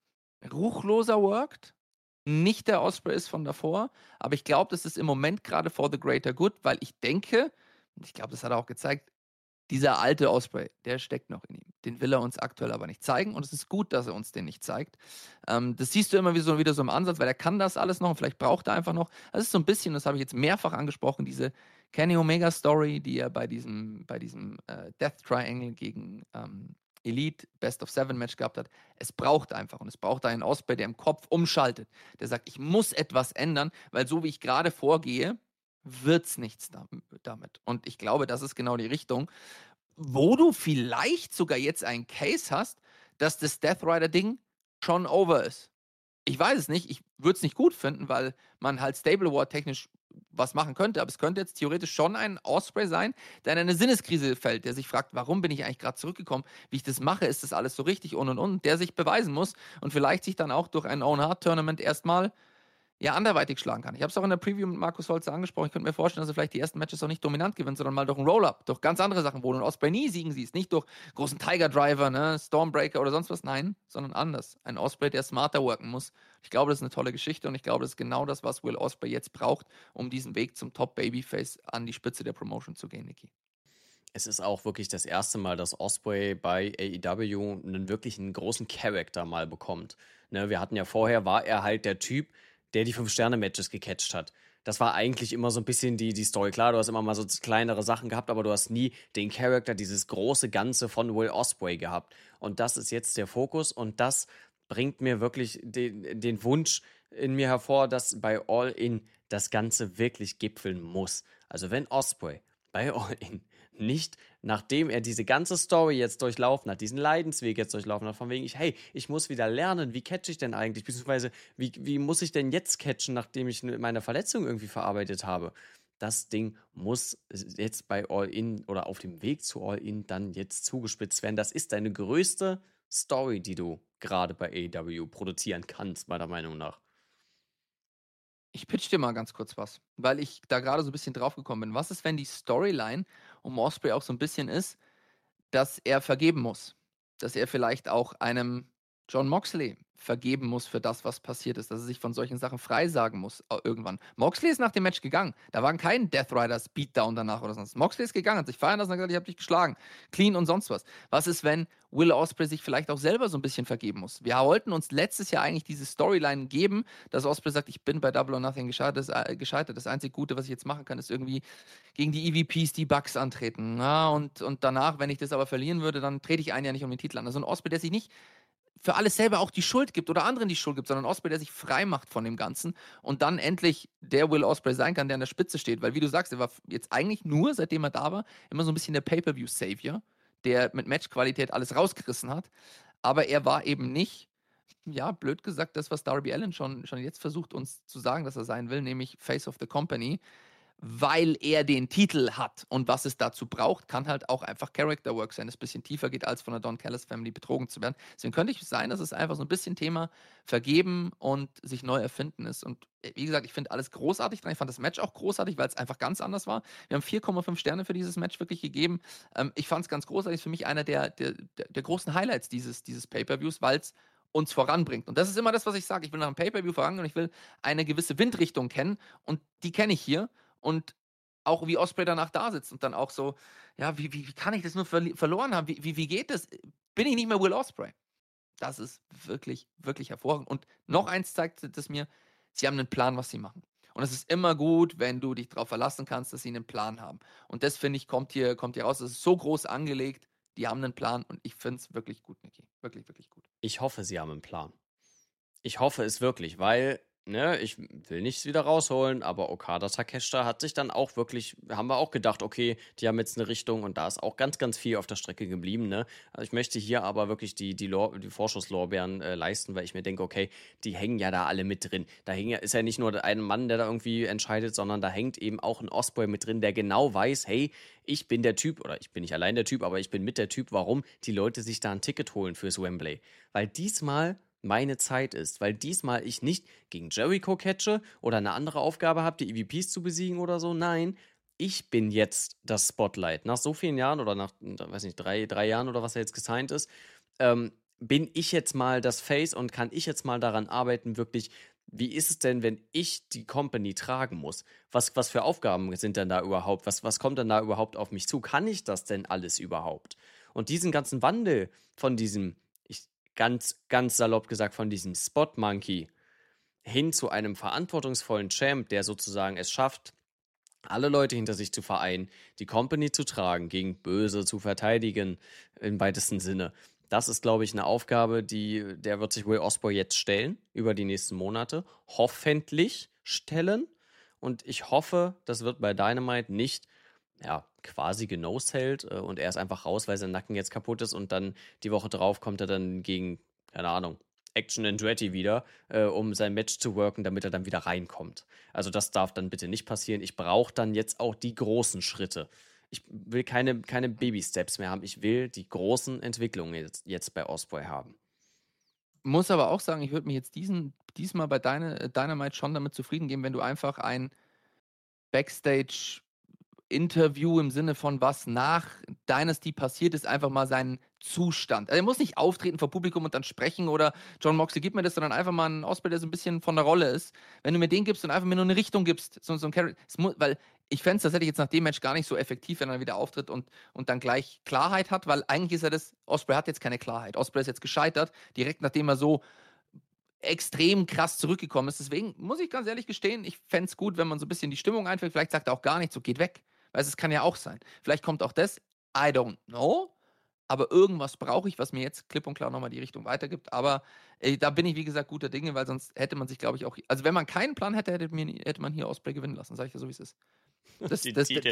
ruchloser workt. Nicht der Ospreay ist von davor. Aber ich glaube, das ist im Moment gerade for the greater good, weil ich denke, und ich glaube, das hat er auch gezeigt, dieser alte Ospreay, der steckt noch in ihm. Den will er uns aktuell aber nicht zeigen. Und es ist gut, dass er uns den nicht zeigt. Das siehst du immer wieder so im Ansatz, weil er kann das alles noch und vielleicht braucht er einfach noch. Das ist so ein bisschen, das habe ich jetzt mehrfach angesprochen, diese Kenny Omega Story, die er bei diesem Death Triangle gegen Elite Best of 7 Match gehabt hat. Es braucht einfach, und es braucht einen Ospreay, der im Kopf umschaltet, der sagt, ich muss etwas ändern, weil so wie ich gerade vorgehe, wird's nichts damit. Und ich glaube, das ist genau die Richtung, wo du vielleicht sogar jetzt einen Case hast, dass das Death Rider-Ding schon over ist. Ich weiß es nicht, ich würde es nicht gut finden, weil man halt Stable War technisch was machen könnte, aber es könnte jetzt theoretisch schon ein Ospreay sein, der in eine Sinneskrise fällt, der sich fragt, warum bin ich eigentlich gerade zurückgekommen, wie ich das mache, ist das alles so richtig und, der sich beweisen muss und vielleicht sich dann auch durch ein Own-Heart-Tournament erstmal anderweitig schlagen kann. Ich habe es auch in der Preview mit Markus Holzer angesprochen. Ich könnte mir vorstellen, dass er vielleicht die ersten Matches auch nicht dominant gewinnt, sondern mal durch ein Roll-Up, durch ganz andere Sachen, wo du einen Ospreay nie siegen siehst. Nicht durch großen Tiger-Driver, ne, Stormbreaker oder sonst was. Nein, sondern anders. Ein Ospreay, der smarter worken muss. Ich glaube, das ist eine tolle Geschichte und ich glaube, das ist genau das, was Will Ospreay jetzt braucht, um diesen Weg zum Top-Babyface an die Spitze der Promotion zu gehen, Niki. Es ist auch wirklich das erste Mal, dass Ospreay bei AEW einen wirklichen großen Charakter mal bekommt. Ne, wir hatten ja vorher, war er halt der Typ, der die 5-Sterne-Matches gecatcht hat. Das war eigentlich immer so ein bisschen die Story. Klar, du hast immer mal so kleinere Sachen gehabt, aber du hast nie den Charakter, dieses große Ganze von Will Ospreay gehabt. Und das ist jetzt der Fokus und das bringt mir wirklich den Wunsch in mir hervor, dass bei All In das Ganze wirklich gipfeln muss. Also wenn Ospreay bei All In nicht, nachdem er diese ganze Story jetzt durchlaufen hat, diesen Leidensweg jetzt durchlaufen hat, von wegen, ich muss wieder lernen, wie catche ich denn eigentlich, beziehungsweise wie muss ich denn jetzt catchen, nachdem ich meine Verletzung irgendwie verarbeitet habe. Das Ding muss jetzt bei All In oder auf dem Weg zu All In dann jetzt zugespitzt werden. Das ist deine größte Story, die du gerade bei AEW produzieren kannst, meiner Meinung nach. Ich pitch dir mal ganz kurz was, weil ich da gerade so ein bisschen drauf gekommen bin. Was ist, wenn die Storyline um Ospreay auch so ein bisschen ist, dass er vergeben muss? Dass er vielleicht auch einem Jon Moxley vergeben muss für das, was passiert ist, dass er sich von solchen Sachen freisagen muss irgendwann. Moxley ist nach dem Match gegangen. Da war kein Death Riders Beatdown danach oder sonst. Moxley ist gegangen, hat sich feiern lassen und gesagt, ich habe dich geschlagen. Clean und sonst was. Was ist, wenn Will Ospreay sich vielleicht auch selber so ein bisschen vergeben muss? Wir wollten uns letztes Jahr eigentlich diese Storyline geben, dass Ospreay sagt, ich bin bei Double or Nothing gescheitert. Das einzige Gute, was ich jetzt machen kann, ist irgendwie gegen die EVPs, die Bucks antreten. Ja, und danach, wenn ich das aber verlieren würde, dann trete ich ein Jahr nicht um den Titel an. Also ein Ospreay, der sich nicht für alles selber auch die Schuld gibt oder anderen die Schuld gibt, sondern Ospreay, der sich frei macht von dem Ganzen und dann endlich der Will Ospreay sein kann, der an der Spitze steht. Weil wie du sagst, er war jetzt eigentlich nur, seitdem er da war, immer so ein bisschen der Pay-Per-View-Savior, der mit Matchqualität alles rausgerissen hat. Aber er war eben nicht, ja, blöd gesagt, das, was Darby Allin schon jetzt versucht uns zu sagen, dass er sein will, nämlich Face of the Company, weil er den Titel hat. Und was es dazu braucht, kann halt auch einfach Character Work sein, das ein bisschen tiefer geht, als von der Don Callis Family betrogen zu werden. Deswegen könnte es sein, dass es einfach so ein bisschen Thema Vergeben und sich neu erfinden ist. Und wie gesagt, ich finde alles großartig dran. Ich fand das Match auch großartig, weil es einfach ganz anders war. Wir haben 4,5 Sterne für dieses Match wirklich gegeben. Ich fand es ganz großartig. Ist für mich einer der großen Highlights dieses Pay-Per-Views, weil es uns voranbringt. Und das ist immer das, was ich sage. Ich will nach einem Pay-Per-View vorangehen und ich will eine gewisse Windrichtung kennen. Und die kenne ich hier. Und auch wie Ospreay danach da sitzt und dann auch so, ja, wie kann ich das nur verloren haben? Wie geht das? Bin ich nicht mehr Will Ospreay? Das ist wirklich, wirklich hervorragend. Und noch eins zeigt es mir, sie haben einen Plan, was sie machen. Und es ist immer gut, wenn du dich darauf verlassen kannst, dass sie einen Plan haben. Und das, finde ich, kommt hier raus. Das ist so groß angelegt. Die haben einen Plan und ich finde es wirklich gut, Niki. Wirklich, wirklich gut. Ich hoffe, sie haben einen Plan. Ich hoffe es wirklich, weil ne, ich will nichts wieder rausholen, aber Okada Takeshita hat sich dann auch wirklich, haben wir auch gedacht, okay, die haben jetzt eine Richtung und da ist auch ganz, ganz viel auf der Strecke geblieben, ne? Also ich möchte hier aber wirklich die Vorschusslorbeeren leisten, weil ich mir denke, okay, die hängen ja da alle mit drin. Ist ja nicht nur ein Mann, der da irgendwie entscheidet, sondern da hängt eben auch ein Ospreay mit drin, der genau weiß, hey, ich bin der Typ, oder ich bin nicht allein der Typ, aber ich bin mit der Typ, warum die Leute sich da ein Ticket holen fürs Wembley. Weil diesmal meine Zeit ist, weil diesmal ich nicht gegen Jericho catche oder eine andere Aufgabe habe, die EVPs zu besiegen oder so. Nein, ich bin jetzt das Spotlight. Nach so vielen Jahren oder nach, weiß nicht, drei Jahren oder was er jetzt gesigned ist, bin ich jetzt mal das Face und kann ich jetzt mal daran arbeiten, wirklich, wie ist es denn, wenn ich die Company tragen muss? Was für Aufgaben sind denn da überhaupt? Was kommt denn da überhaupt auf mich zu? Kann ich das denn alles überhaupt? Und diesen ganzen Wandel von diesem, ganz salopp gesagt, von diesem Spot-Monkey hin zu einem verantwortungsvollen Champ, der sozusagen es schafft, alle Leute hinter sich zu vereinen, die Company zu tragen, gegen Böse zu verteidigen, im weitesten Sinne. Das ist, glaube ich, eine Aufgabe, der wird sich Will Ospreay jetzt stellen, über die nächsten Monate, hoffentlich stellen. Und ich hoffe, das wird bei Dynamite nicht quasi genoselled und er ist einfach raus, weil sein Nacken jetzt kaputt ist und dann die Woche drauf kommt er dann gegen, keine Ahnung, Action Andretti wieder, um sein Match zu worken, damit er dann wieder reinkommt. Also das darf dann bitte nicht passieren. Ich brauche dann jetzt auch die großen Schritte. Ich will keine Baby-Steps mehr haben. Ich will die großen Entwicklungen jetzt bei Ospreay haben. Muss aber auch sagen, ich würde mich jetzt diesmal bei Dynamite schon damit zufrieden geben, wenn du einfach ein Backstage Interview im Sinne von was nach Dynasty passiert ist, einfach mal seinen Zustand. Also er muss nicht auftreten vor Publikum und dann sprechen oder Jon Moxley gibt mir das, sondern einfach mal einen Ospreay, der so ein bisschen von der Rolle ist. Wenn du mir den gibst und einfach mir nur eine Richtung gibst, so ein Character, weil ich fände es tatsächlich jetzt nach dem Match gar nicht so effektiv, wenn er wieder auftritt und dann gleich Klarheit hat, weil eigentlich ist er Ospreay hat jetzt keine Klarheit. Ospreay ist jetzt gescheitert, direkt nachdem er so extrem krass zurückgekommen ist. Deswegen muss ich ganz ehrlich gestehen, ich fände es gut, wenn man so ein bisschen die Stimmung einfällt. Vielleicht sagt er auch gar nichts, so geht weg. Weil es kann ja auch sein. Vielleicht kommt auch das, I don't know. Aber irgendwas brauche ich, was mir jetzt klipp und klar nochmal die Richtung weitergibt. Aber da bin ich, wie gesagt, guter Dinge, weil sonst hätte man sich, glaube ich, auch. Also, wenn man keinen Plan hätte, hätte man hier Ospreay gewinnen lassen. Sag ich ja so, wie es ist. Das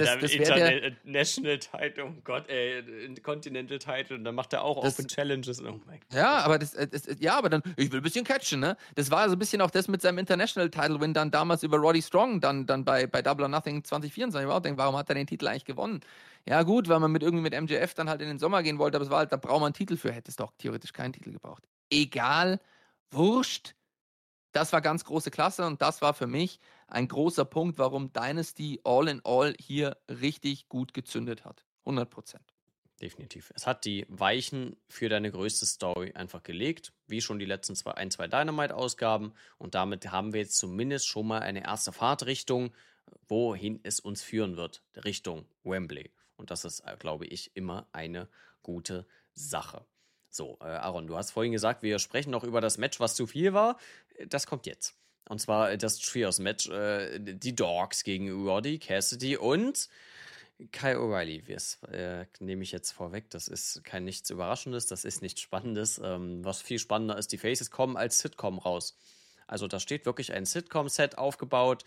wäre National Title, oh Gott, Continental Title, und dann macht er auch Open Challenges. Oh mein Gott. Ja, aber dann, ich will ein bisschen catchen, ne? Das war so ein bisschen auch das mit seinem International Title Win dann damals über Roddy Strong, dann bei Double or Nothing 2024. Ich war auch denke, warum hat er den Titel eigentlich gewonnen? Ja, gut, weil man mit MJF dann halt in den Sommer gehen wollte, aber es war halt, da braucht man einen Titel für, hätte es doch theoretisch keinen Titel gebraucht. Egal, wurscht. Das war ganz große Klasse und das war für mich ein großer Punkt, warum Dynasty All in All hier richtig gut gezündet hat. 100%. Definitiv. Es hat die Weichen für deine größte Story einfach gelegt, wie schon die letzten zwei Dynamite-Ausgaben. Und damit haben wir jetzt zumindest schon mal eine erste Fahrtrichtung, wohin es uns führen wird, Richtung Wembley. Und das ist, glaube ich, immer eine gute Sache. So, Aaron, du hast vorhin gesagt, wir sprechen noch über das Match, was zu viel war. Das kommt jetzt. Und zwar das Trios-Match, die Dogs gegen Roddy, Cassidy und Kyle O'Reilly. Das nehme ich jetzt vorweg. Das ist nichts Überraschendes, das ist nichts Spannendes. Was viel spannender ist, die Faces kommen als Sitcom raus. Also da steht wirklich ein Sitcom-Set aufgebaut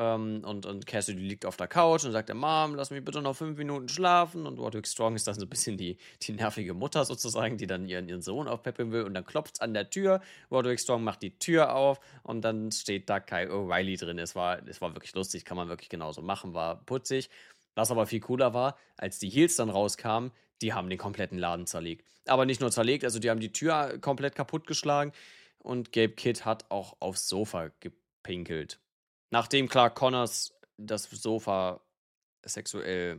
und Cassidy liegt auf der Couch und sagt, Mom, lass mich bitte noch 5 Minuten schlafen. Und Roderick Strong ist dann so ein bisschen die nervige Mutter sozusagen, die dann ihren Sohn aufpeppeln will. Und dann klopft es an der Tür. Roderick Strong macht die Tür auf und dann steht da Kyle O'Reilly drin. Es war wirklich lustig, kann man wirklich genauso machen, war putzig. Was aber viel cooler war, als die Heels dann rauskamen, die haben den kompletten Laden zerlegt. Aber nicht nur zerlegt, also die haben die Tür komplett kaputtgeschlagen. Und Gabe Kidd hat auch aufs Sofa gepinkelt. Nachdem Clark Connors das Sofa sexuell,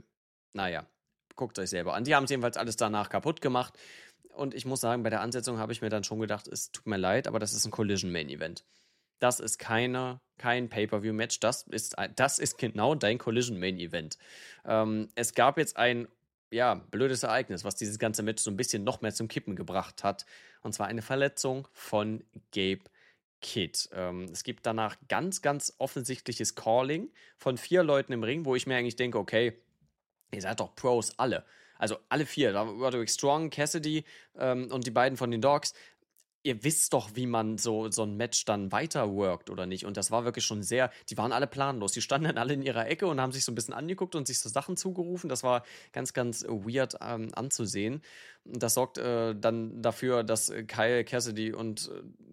guckt euch selber an. Die haben es jedenfalls alles danach kaputt gemacht. Und ich muss sagen, bei der Ansetzung habe ich mir dann schon gedacht, es tut mir leid, aber das ist ein Collision-Main-Event. Das ist kein Pay-Per-View-Match. Das ist genau dein Collision-Main-Event. Es gab jetzt ein blödes Ereignis, was dieses ganze Match so ein bisschen noch mehr zum Kippen gebracht hat. Und zwar eine Verletzung von Gabe Kidd. Es gibt danach ganz, ganz offensichtliches Calling von 4 Leuten im Ring, wo ich mir eigentlich denke, okay, ihr seid doch Pros alle. Also alle 4, Roderick Strong, Cassidy und die beiden von den Dogs. ihr wisst doch, wie man so ein Match dann weiterworkt oder nicht. Und das war wirklich schon die waren alle planlos. Die standen dann alle in ihrer Ecke und haben sich so ein bisschen angeguckt und sich so Sachen zugerufen. Das war ganz, ganz weird anzusehen. Das sorgt dann dafür, dass Kyle Cassidy und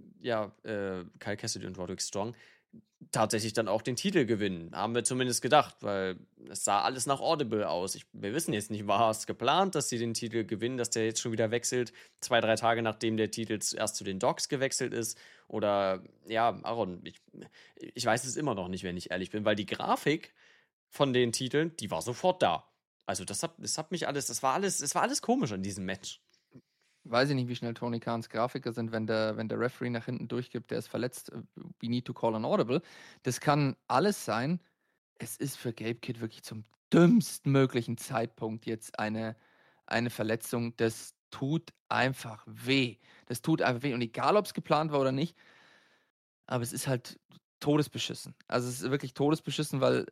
Roderick Strong tatsächlich dann auch den Titel gewinnen. Haben wir zumindest gedacht, weil es sah alles nach Audible aus. Wir wissen jetzt nicht, war es geplant, dass sie den Titel gewinnen, dass der jetzt schon wieder wechselt, 2-3 Tage nachdem der Titel erst zu den Dogs gewechselt ist. Oder, ja, Aaron, ich weiß es immer noch nicht, wenn ich ehrlich bin, weil die Grafik von den Titeln, die war sofort da. Also das war alles komisch an diesem Match. Weiß ich nicht, wie schnell Tony Khans Grafiker sind, wenn der Referee nach hinten durchgibt, der ist verletzt, we need to call an audible. Das kann alles sein. Es ist für Gabe Kidd wirklich zum dümmsten möglichen Zeitpunkt jetzt eine Verletzung. Das tut einfach weh. Und egal, ob es geplant war oder nicht, aber es ist halt todesbeschissen. Also es ist wirklich todesbeschissen, weil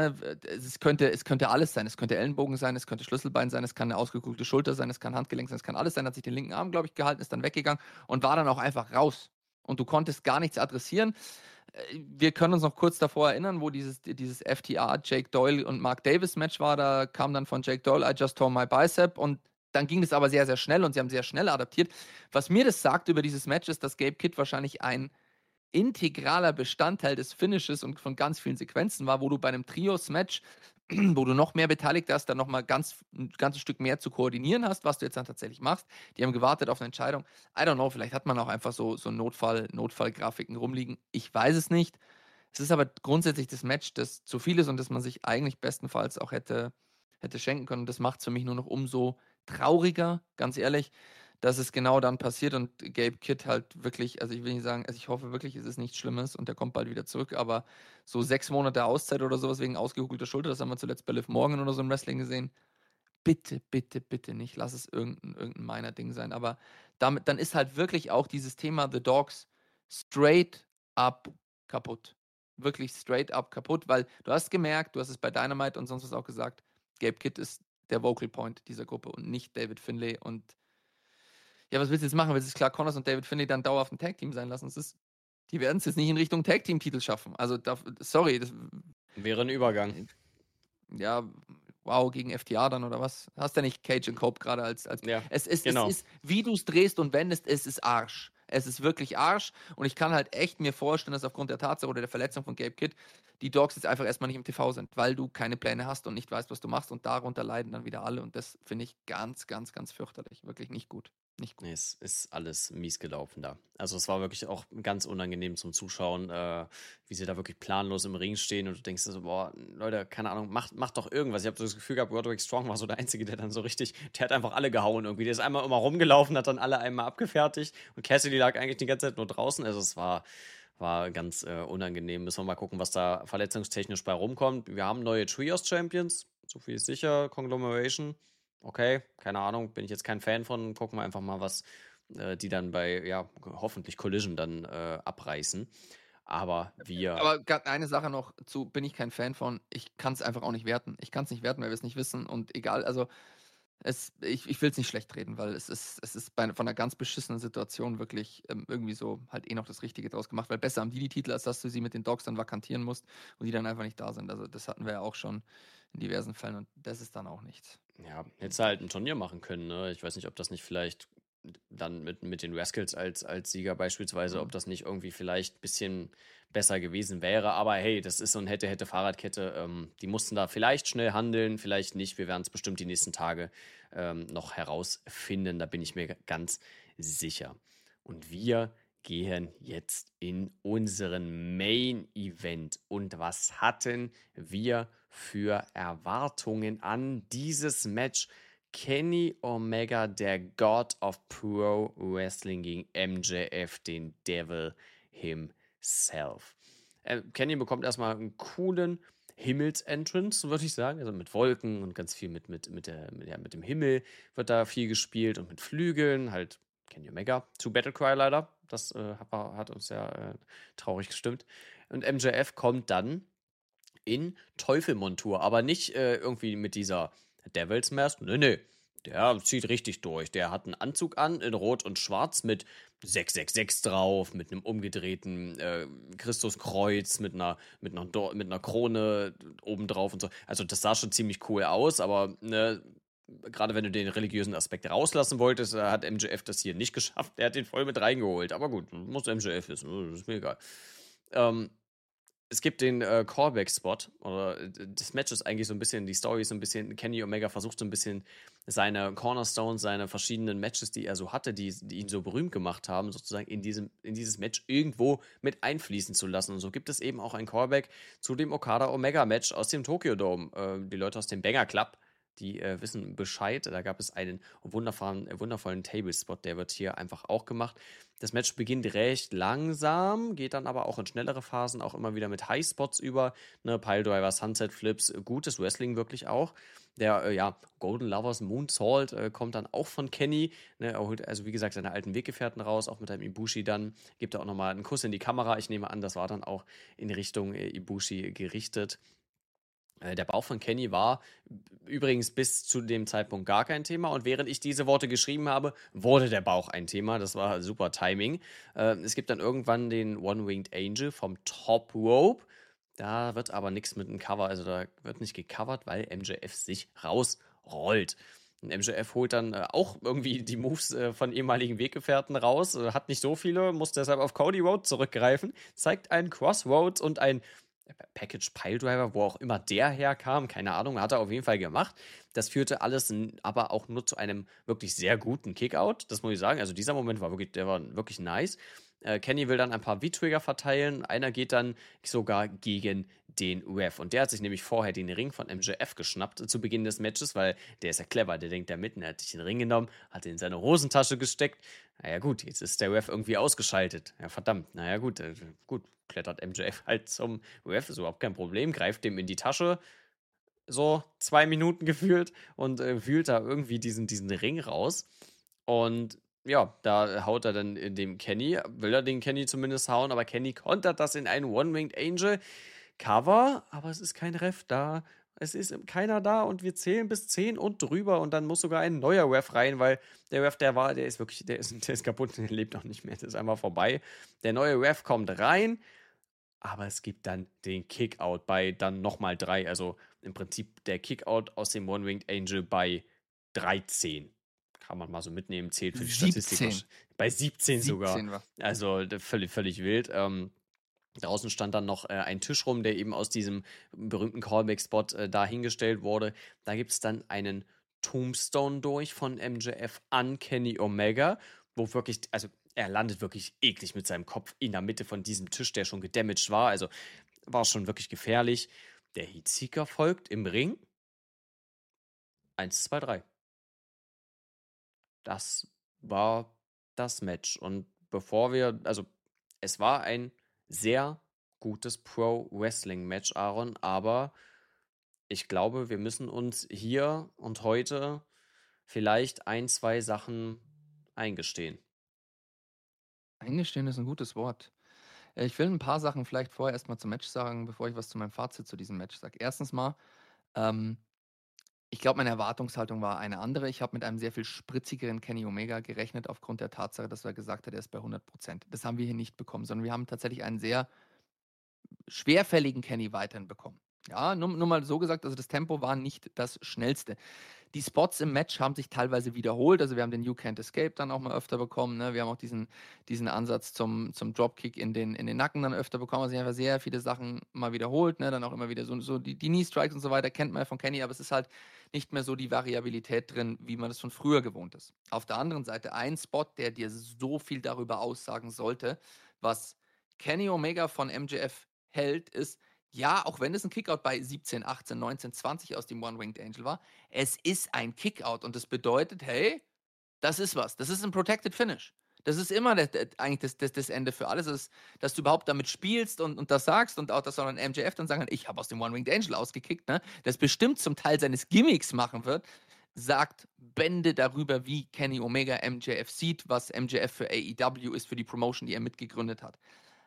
es könnte alles sein. Es könnte Ellenbogen sein, es könnte Schlüsselbein sein, es kann eine ausgekugelte Schulter sein, es kann Handgelenk sein, es kann alles sein. Hat sich den linken Arm, glaube ich, gehalten, ist dann weggegangen und war dann auch einfach raus. Und du konntest gar nichts adressieren. Wir können uns noch kurz davor erinnern, wo dieses FTR Jake Doyle und Mark Davis Match war. Da kam dann von Jake Doyle, I just tore my bicep, und dann ging das aber sehr, sehr schnell und sie haben sehr schnell adaptiert. Was mir das sagt über dieses Match ist, dass Gabe Kidd wahrscheinlich ein integraler Bestandteil des Finishes und von ganz vielen Sequenzen war, wo du bei einem Trios-Match, wo du noch mehr beteiligt hast, dann nochmal ein ganzes Stück mehr zu koordinieren hast, was du jetzt dann tatsächlich machst. Die haben gewartet auf eine Entscheidung. I don't know, vielleicht hat man auch einfach so Notfallgrafiken rumliegen. Ich weiß es nicht. Es ist aber grundsätzlich das Match, das zu viel ist und das man sich eigentlich bestenfalls auch hätte schenken können. Das macht es für mich nur noch umso trauriger, ganz ehrlich, dass es genau dann passiert und Gabe Kidd halt wirklich, also ich will nicht sagen, also ich hoffe wirklich, es ist nichts Schlimmes und der kommt bald wieder zurück, aber so 6 Monate Auszeit oder sowas wegen ausgekugelter Schulter, das haben wir zuletzt bei Liv Morgan oder so im Wrestling gesehen. Bitte, bitte, bitte nicht, lass es irgendein Minor-Ding sein, aber dann ist halt wirklich auch dieses Thema The Dogs straight up kaputt. Wirklich straight up kaputt, weil du hast gemerkt, du hast es bei Dynamite und sonst was auch gesagt, Gabe Kidd ist der Vocal Point dieser Gruppe und nicht David Finlay. Und ja, was willst du jetzt machen? Willst du Clark Connors und David Finlay dann dauerhaft ein Tag-Team sein lassen? Die werden es jetzt nicht in Richtung Tag-Team-Titel schaffen. Also, sorry. Das wäre ein Übergang. Ja, wow, gegen FTR dann oder was? Hast du nicht Cage und Cope gerade als ja, es ist, wie du es drehst und wendest, es ist Arsch. Es ist wirklich Arsch und ich kann halt echt mir vorstellen, dass aufgrund der Tatsache oder der Verletzung von Gabe Kidd die Dogs jetzt einfach erstmal nicht im TV sind, weil du keine Pläne hast und nicht weißt, was du machst, und darunter leiden dann wieder alle und das finde ich ganz, ganz, ganz fürchterlich. Wirklich nicht gut. Nicht gut. Nee, es ist alles mies gelaufen da. Also es war wirklich auch ganz unangenehm zum Zuschauen, wie sie da wirklich planlos im Ring stehen und du denkst so, boah, Leute, keine Ahnung, macht doch irgendwas. Ich habe so das Gefühl gehabt, Roderick Strong war so der Einzige, der dann so richtig, der hat einfach alle gehauen irgendwie. Der ist einmal immer rumgelaufen, hat dann alle einmal abgefertigt und Cassidy lag eigentlich die ganze Zeit nur draußen. Also es war ganz unangenehm. Müssen wir mal gucken, was da verletzungstechnisch bei rumkommt. Wir haben neue Trios-Champions, so viel ist sicher, Conglomeration. Okay, keine Ahnung, bin ich jetzt kein Fan von. Gucken wir einfach mal, was die dann bei, ja, hoffentlich Collision dann abreißen. Aber eine Sache noch zu, bin ich kein Fan von, ich kann es einfach auch nicht werten. Ich kann es nicht werten, weil wir es nicht wissen und egal, also ich will es nicht schlecht reden, weil es ist von einer ganz beschissenen Situation wirklich irgendwie so halt noch das Richtige draus gemacht, weil besser haben die Titel, als dass du sie mit den Dogs dann vakantieren musst und die dann einfach nicht da sind. Also das hatten wir ja auch schon in diversen Fällen und das ist dann auch nichts. Ja, hättest du halt ein Turnier machen können, ne? Ich weiß nicht, ob das nicht vielleicht dann mit den Rascals als Sieger beispielsweise, ob das nicht irgendwie vielleicht ein bisschen besser gewesen wäre. Aber hey, das ist so ein Hätte-Fahrradkette. Die mussten da vielleicht schnell handeln, vielleicht nicht. Wir werden es bestimmt die nächsten Tage noch herausfinden. Da bin ich mir ganz sicher. Und wir gehen jetzt in unseren Main-Event. Und was hatten wir für Erwartungen an dieses Match? Kenny Omega, der God of Pro Wrestling, gegen MJF, den Devil himself. Kenny bekommt erstmal einen coolen Himmelsentrance, würde ich sagen. Also mit Wolken und ganz viel mit dem Himmel wird da viel gespielt und mit Flügeln. Halt Kenny Omega zu Battlecry leider. Das hat uns ja traurig gestimmt. Und MJF kommt dann in Teufelmontur, aber nicht irgendwie mit dieser Devil's Mask. Nee. Der zieht richtig durch. Der hat einen Anzug an in Rot und Schwarz mit 666 drauf, mit einem umgedrehten Christuskreuz, mit einer Krone obendrauf und so. Also das sah schon ziemlich cool aus, aber ne, gerade wenn du den religiösen Aspekt rauslassen wolltest, hat MJF das hier nicht geschafft. Er hat den voll mit reingeholt. Aber gut, muss MJF wissen, das ist mir egal. Es gibt den Callback-Spot, oder das Match ist eigentlich so ein bisschen, die Story ist so ein bisschen, Kenny Omega versucht so ein bisschen seine Cornerstones, seine verschiedenen Matches, die er so hatte, die ihn so berühmt gemacht haben, sozusagen in dieses Match irgendwo mit einfließen zu lassen. Und so gibt es eben auch ein Callback zu dem Okada-Omega-Match aus dem Tokyo Dome. Die Leute aus dem Banger Club, die wissen Bescheid. Da gab es einen wundervollen Table-Spot, der wird hier einfach auch gemacht. Das Match beginnt recht langsam, geht dann aber auch in schnellere Phasen, auch immer wieder mit High-Spots über, ne, Piledriver, Sunset-Flips, gutes Wrestling wirklich auch. Der, Golden Lovers Moonsault kommt dann auch von Kenny, ne, er holt also wie gesagt seine alten Weggefährten raus, auch mit einem Ibushi dann, gibt er auch nochmal einen Kuss in die Kamera, ich nehme an, das war dann auch in Richtung Ibushi gerichtet. Der Bauch von Kenny war übrigens bis zu dem Zeitpunkt gar kein Thema. Und während ich diese Worte geschrieben habe, wurde der Bauch ein Thema. Das war super Timing. Es gibt dann irgendwann den One-Winged Angel vom Top Rope. Da wird aber nichts mit einem Cover. Also da wird nicht gecovert, weil MJF sich rausrollt. Und MJF holt dann auch irgendwie die Moves von ehemaligen Weggefährten raus. Hat nicht so viele, muss deshalb auf Cody Rhodes zurückgreifen. Zeigt einen Crossroads und ein Package Piledriver, wo auch immer der herkam, keine Ahnung, hat er auf jeden Fall gemacht. Das führte alles aber auch nur zu einem wirklich sehr guten Kickout, das muss ich sagen. Also dieser Moment war wirklich nice. Kenny will dann ein paar V-Trigger verteilen, einer geht dann sogar gegen den Ref. Und der hat sich nämlich vorher den Ring von MJF geschnappt zu Beginn des Matches, weil der ist ja clever, der denkt da mitten, er hat sich den Ring genommen, hat ihn in seine Hosentasche gesteckt. Naja gut, jetzt ist der Ref irgendwie ausgeschaltet. Ja verdammt, naja gut, klettert MJF halt zum Ref, ist überhaupt kein Problem, greift dem in die Tasche, so 2 Minuten gefühlt und wühlt da irgendwie diesen Ring raus. Und ja, da haut er dann dem Kenny, will er den Kenny zumindest hauen, aber Kenny kontert das in einen One-Winged Angel Cover, aber es ist kein Ref da. Es ist keiner da und wir zählen bis 10 und drüber und dann muss sogar ein neuer Ref rein, weil der Ref, der ist kaputt, der lebt auch nicht mehr, das ist einfach vorbei. Der neue Ref kommt rein, aber es gibt dann den Kickout bei dann nochmal 3, also im Prinzip der Kickout aus dem One-Winged Angel bei 13. Kann man mal so mitnehmen, zählt für die 17. Statistik. Bei 17 sogar. 17 war. Also völlig wild. Draußen stand dann noch ein Tisch rum, der eben aus diesem berühmten Callback-Spot dahingestellt wurde. Da gibt es dann einen Tombstone durch von MJF an Kenny Omega, wo wirklich, also er landet wirklich eklig mit seinem Kopf in der Mitte von diesem Tisch, der schon gedamaged war. Also war schon wirklich gefährlich. Der Heatseeker folgt im Ring. 1, 2, 3. Das war das Match. Und es war ein sehr gutes Pro-Wrestling-Match, Aaron, aber ich glaube, wir müssen uns hier und heute vielleicht 1, 2 Sachen eingestehen. Eingestehen ist ein gutes Wort. Ich will ein paar Sachen vielleicht vorher erstmal zum Match sagen, bevor ich was zu meinem Fazit zu diesem Match sage. Erstens mal, ich glaube, meine Erwartungshaltung war eine andere. Ich habe mit einem sehr viel spritzigeren Kenny Omega gerechnet, aufgrund der Tatsache, dass er gesagt hat, er ist bei 100%. Das haben wir hier nicht bekommen, sondern wir haben tatsächlich einen sehr schwerfälligen Kenny weiterhin bekommen. Ja, nur mal so gesagt, also das Tempo war nicht das schnellste. Die Spots im Match haben sich teilweise wiederholt, also wir haben den You Can't Escape dann auch mal öfter bekommen, ne? Wir haben auch diesen Ansatz zum Dropkick in den Nacken dann öfter bekommen, also einfach sehr viele Sachen mal wiederholt, ne? Dann auch immer wieder so die Knee Strikes und so weiter, kennt man ja von Kenny, aber es ist halt nicht mehr so die Variabilität drin, wie man das von früher gewohnt ist. Auf der anderen Seite ein Spot, der dir so viel darüber aussagen sollte, was Kenny Omega von MJF hält, ist, ja, auch wenn es ein Kickout bei 17, 18, 19, 20 aus dem One-Winged Angel war, es ist ein Kickout und das bedeutet, hey, das ist was. Das ist ein Protected Finish. Das ist immer eigentlich das Ende für alles, dass du überhaupt damit spielst und das sagst und auch, dass auch ein MJF dann sagen kann, ich habe aus dem One-Winged Angel ausgekickt, ne? Das bestimmt zum Teil seines Gimmicks machen wird, sagt Bände darüber, wie Kenny Omega MJF sieht, was MJF für AEW ist, für die Promotion, die er mitgegründet hat.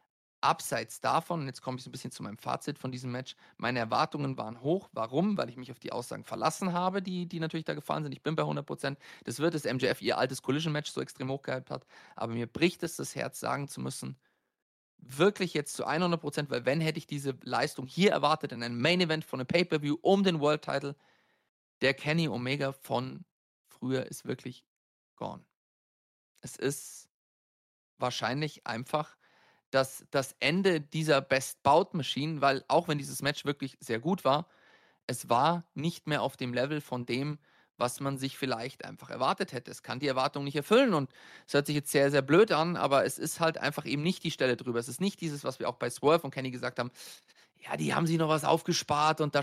abseits davon, und jetzt komme ich so ein bisschen zu meinem Fazit von diesem Match, meine Erwartungen waren hoch. Warum? Weil ich mich auf die Aussagen verlassen habe, die natürlich da gefallen sind. Ich bin bei 100%. Das wird das MJF ihr altes Collision-Match so extrem hochgehypt hat. Aber mir bricht es das Herz, sagen zu müssen, wirklich jetzt zu 100%, weil wenn hätte ich diese Leistung hier erwartet in einem Main-Event von einem Pay-Per-View um den World-Title, der Kenny Omega von früher ist wirklich gone. Es ist wahrscheinlich einfach das Ende dieser Best-Bout-Machine, weil auch wenn dieses Match wirklich sehr gut war, es war nicht mehr auf dem Level von dem, was man sich vielleicht einfach erwartet hätte. Es kann die Erwartung nicht erfüllen und es hört sich jetzt sehr, sehr blöd an, aber es ist halt einfach eben nicht die Stelle drüber. Es ist nicht dieses, was wir auch bei Swerve und Kenny gesagt haben, ja, die haben sich noch was aufgespart und da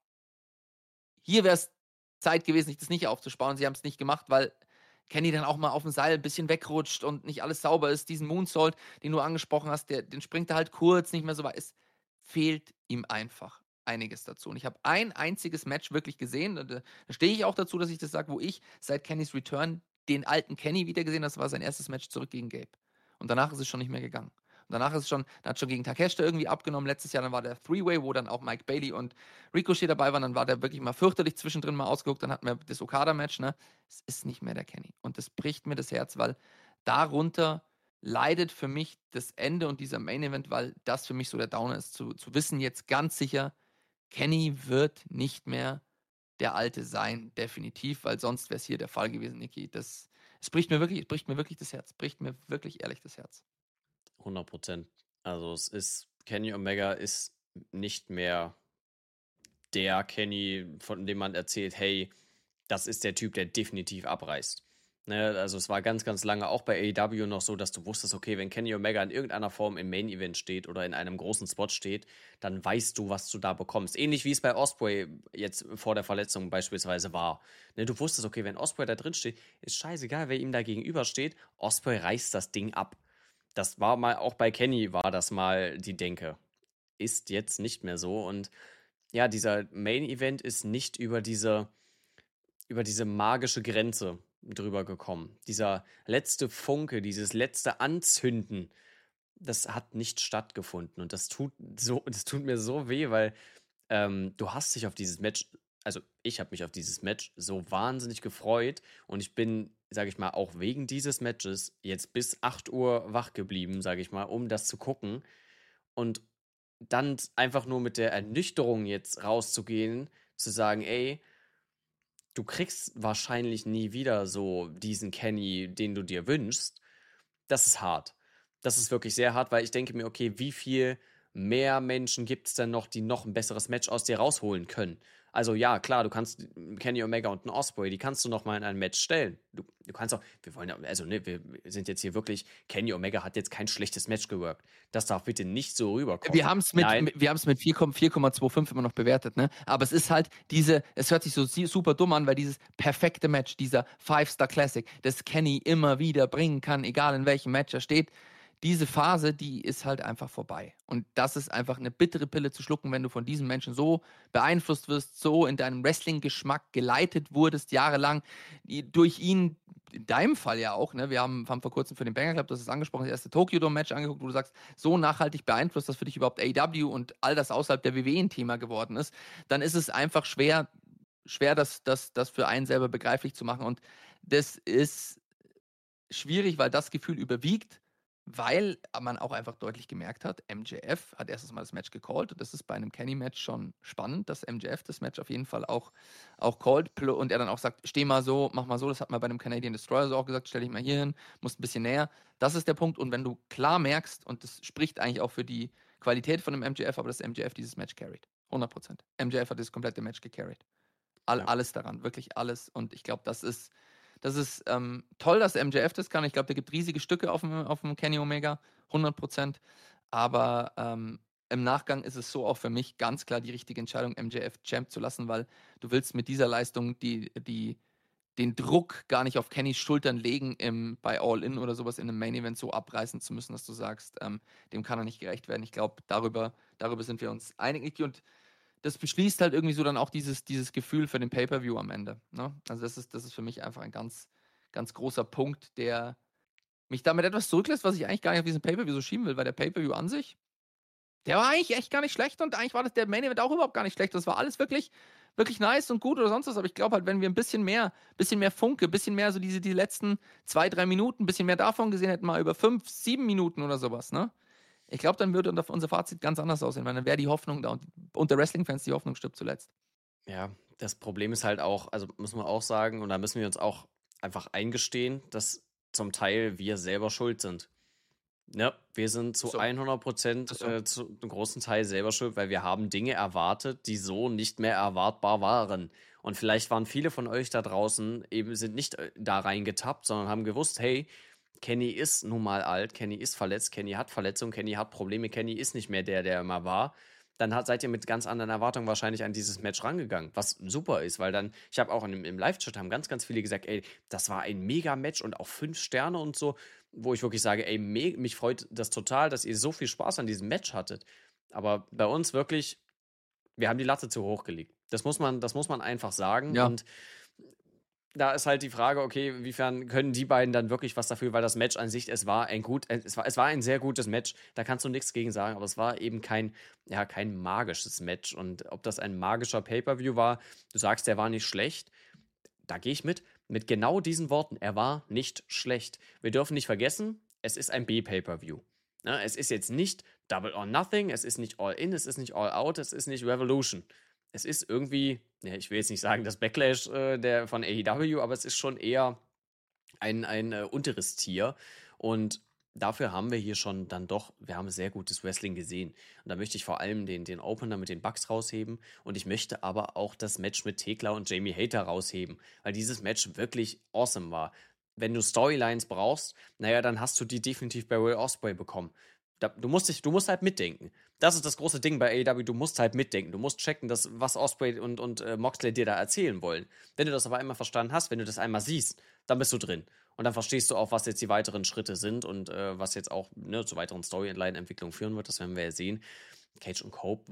Hier wäre es Zeit gewesen, sich das nicht aufzusparen und sie haben es nicht gemacht, weil Kenny dann auch mal auf dem Seil ein bisschen wegrutscht und nicht alles sauber ist. Diesen Moonsault, den du angesprochen hast, den springt er halt kurz, nicht mehr so weit. Es fehlt ihm einfach einiges dazu. Und ich habe ein einziges Match wirklich gesehen, da stehe ich auch dazu, dass ich das sage, wo ich seit Kennys Return den alten Kenny wieder gesehen habe. Das war sein erstes Match zurück gegen Gabe. Und danach ist es schon nicht mehr gegangen. Und danach ist es schon, er hat schon gegen Takeshita irgendwie abgenommen. Letztes Jahr, dann war der Three-Way, wo dann auch Mike Bailey und Ricochet dabei waren. Dann war der wirklich mal fürchterlich zwischendrin mal ausgeguckt. Dann hatten wir das Okada-Match. Ne? Es ist nicht mehr der Kenny. Und das bricht mir das Herz, weil darunter leidet für mich das Ende und dieser Main-Event, weil das für mich so der Downer ist, zu wissen jetzt ganz sicher, Kenny wird nicht mehr der Alte sein, definitiv, weil sonst wäre es hier der Fall gewesen, Niki. Es bricht mir wirklich das Herz. Bricht mir wirklich ehrlich das Herz. 100%. Also es ist, Kenny Omega ist nicht mehr der Kenny, von dem man erzählt, hey, das ist der Typ, der definitiv abreißt. Ne, also es war ganz, ganz lange auch bei AEW noch so, dass du wusstest, okay, wenn Kenny Omega in irgendeiner Form im Main Event steht oder in einem großen Spot steht, dann weißt du, was du da bekommst. Ähnlich wie es bei Ospreay jetzt vor der Verletzung beispielsweise war. Ne, du wusstest, okay, wenn Ospreay da drin steht, ist scheißegal, wer ihm da gegenüber steht, Ospreay reißt das Ding ab. Das war mal, auch bei Kenny war das mal die Denke. Ist jetzt nicht mehr so. Und ja, dieser Main Event ist nicht über diese magische Grenze drüber gekommen. Dieser letzte Funke, dieses letzte Anzünden, das hat nicht stattgefunden. Und das tut mir so weh, weil du hast dich auf dieses Match, also ich habe mich auf dieses Match so wahnsinnig gefreut und ich bin, sage ich mal, auch wegen dieses Matches jetzt bis 8 Uhr wach geblieben, sage ich mal, um das zu gucken und dann einfach nur mit der Ernüchterung jetzt rauszugehen, zu sagen, ey, du kriegst wahrscheinlich nie wieder so diesen Kenny, den du dir wünschst. Das ist hart. Das ist wirklich sehr hart, weil ich denke mir, okay, wie viel mehr Menschen gibt es denn noch, die noch ein besseres Match aus dir rausholen können? Also ja, klar, du kannst Kenny Omega und einen Ospreay, die kannst du noch mal in ein Match stellen. Du kannst auch, wir sind jetzt hier wirklich, Kenny Omega hat jetzt kein schlechtes Match geworkt. Das darf bitte nicht so rüberkommen. Wir haben es mit 4,25 immer noch bewertet, ne? Aber es ist halt es hört sich so super dumm an, weil dieses perfekte Match, dieser Five-Star Classic, das Kenny immer wieder bringen kann, egal in welchem Match er steht, diese Phase, die ist halt einfach vorbei. Und das ist einfach eine bittere Pille zu schlucken, wenn du von diesen Menschen so beeinflusst wirst, so in deinem Wrestling-Geschmack geleitet wurdest, jahrelang, durch ihn, in deinem Fall ja auch, ne? Wir haben vor kurzem für den Banger Club, das ist angesprochen, das erste Tokyo Dome Match angeguckt, wo du sagst, so nachhaltig beeinflusst, dass für dich überhaupt AEW und all das außerhalb der WWE ein Thema geworden ist, dann ist es einfach schwer, das für einen selber begreiflich zu machen. Und das ist schwierig, weil das Gefühl überwiegt, weil man auch einfach deutlich gemerkt hat, MJF hat erstes Mal das Match gecallt und das ist bei einem Kenny-Match schon spannend, dass MJF das Match auf jeden Fall auch callt und er dann auch sagt, steh mal so, mach mal so, das hat man bei einem Canadian Destroyer so auch gesagt, stell dich mal hier hin, musst ein bisschen näher. Das ist der Punkt und wenn du klar merkst, und das spricht eigentlich auch für die Qualität von dem MJF, aber dass MJF dieses Match carried. 100%. MJF hat das komplette Match gecarried. Alles daran, wirklich alles und ich glaube, das ist toll, dass MJF das kann. Ich glaube, der gibt riesige Stücke auf dem Kenny Omega, 100%. Aber im Nachgang ist es so auch für mich ganz klar die richtige Entscheidung, MJF Champ zu lassen, weil du willst mit dieser Leistung den Druck gar nicht auf Kennys Schultern legen, bei All In oder sowas in einem Main Event so abreißen zu müssen, dass du sagst, dem kann er nicht gerecht werden. Ich glaube, darüber sind wir uns einig. Und das beschließt halt irgendwie so dann auch dieses Gefühl für den Pay-Per-View am Ende. Ne? Also das ist für mich einfach ein ganz, ganz großer Punkt, der mich damit etwas zurücklässt, was ich eigentlich gar nicht auf diesen Pay-Per-View so schieben will, weil der Pay-Per-View an sich, Der war eigentlich echt gar nicht schlecht und eigentlich war das der Main Event auch überhaupt gar nicht schlecht. Das war alles wirklich, wirklich nice und gut oder sonst was. Aber ich glaube halt, wenn wir ein bisschen mehr Funke, ein bisschen mehr so die letzten 2-3 Minuten, ein bisschen mehr davon gesehen hätten, mal über 5-7 Minuten oder sowas, ne? Ich glaube, dann würde unser Fazit ganz anders aussehen, weil dann wäre die Hoffnung da und unter Wrestling-Fans die Hoffnung stirbt zuletzt. Ja, das Problem ist halt auch, also müssen wir auch sagen, und da müssen wir uns auch einfach eingestehen, dass zum Teil wir selber schuld sind. Ja, wir sind zu So. 100% So. zu einem großen Teil selber schuld, weil wir haben Dinge erwartet, die so nicht mehr erwartbar waren. Und vielleicht waren viele von euch da draußen eben sind nicht da reingetappt, sondern haben gewusst, hey, Kenny ist nun mal alt, Kenny ist verletzt, Kenny hat Verletzungen, Kenny hat Probleme, Kenny ist nicht mehr der er immer war. Dann seid ihr mit ganz anderen Erwartungen wahrscheinlich an dieses Match rangegangen, was super ist, weil dann, ich habe auch im Live-Chat haben ganz, ganz viele gesagt, ey, das war ein Mega-Match und auch 5 Sterne und so, wo ich wirklich sage, ey, mich freut das total, dass ihr so viel Spaß an diesem Match hattet. Aber bei uns wirklich, wir haben die Latte zu hoch gelegt. Das muss man einfach sagen. Ja. Und da ist halt die Frage, okay, inwiefern können die beiden dann wirklich was dafür, weil das Match an sich, es war ein sehr gutes Match, da kannst du nichts gegen sagen, aber es war eben kein magisches Match. Und ob das ein magischer Pay-Per-View war, du sagst, der war nicht schlecht, da gehe ich mit genau diesen Worten, er war nicht schlecht. Wir dürfen nicht vergessen, es ist ein B-Pay-Per-View. Ne? Es ist jetzt nicht Double or Nothing, es ist nicht All In, es ist nicht All Out, es ist nicht Revolution. Es ist irgendwie, ja, ich will jetzt nicht sagen, das Backlash von AEW, aber es ist schon eher ein unteres Tier. Und dafür haben wir hier schon dann doch, wir haben sehr gutes Wrestling gesehen. Und da möchte ich vor allem den Opener mit den Bucks rausheben. Und ich möchte aber auch das Match mit Thekla und Jamie Hayter rausheben, weil dieses Match wirklich awesome war. Wenn du Storylines brauchst, naja, dann hast du die definitiv bei Will Ospreay bekommen. Du musst halt mitdenken. Das ist das große Ding bei AEW, du musst halt mitdenken. Du musst checken, was Ospreay und Moxley dir da erzählen wollen. Wenn du das aber einmal verstanden hast, wenn du das einmal siehst, dann bist du drin. Und dann verstehst du auch, was jetzt die weiteren Schritte sind und was jetzt auch zu weiteren Storyline-Entwicklungen führen wird. Das werden wir ja sehen. Cage und Cope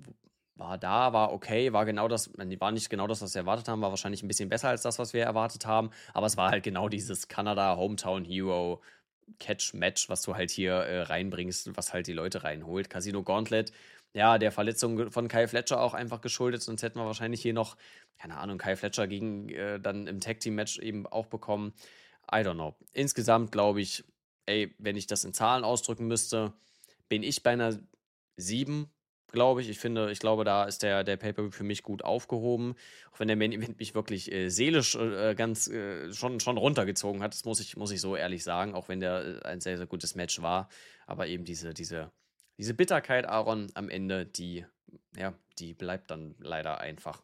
war okay, war nicht genau das, was wir erwartet haben, war wahrscheinlich ein bisschen besser als das, was wir erwartet haben. Aber es war halt genau dieses Kanada Hometown Hero Catch-Match, was du halt hier reinbringst, was halt die Leute reinholt. Casino Gauntlet, ja, der Verletzung von Kyle Fletcher auch einfach geschuldet, sonst hätten wir wahrscheinlich hier noch, keine Ahnung, Kyle Fletcher gegen dann im Tag-Team-Match eben auch bekommen. I don't know. Insgesamt glaube ich, wenn ich das in Zahlen ausdrücken müsste, bin ich bei einer 7, glaube ich. Ich glaube, da ist der Pay-Per-View für mich gut aufgehoben. Auch wenn der Main Event mich wirklich seelisch ganz schon runtergezogen hat, das muss ich so ehrlich sagen, auch wenn der ein sehr, sehr gutes Match war. Aber eben diese Bitterkeit, Aaron, am Ende, die bleibt dann leider einfach.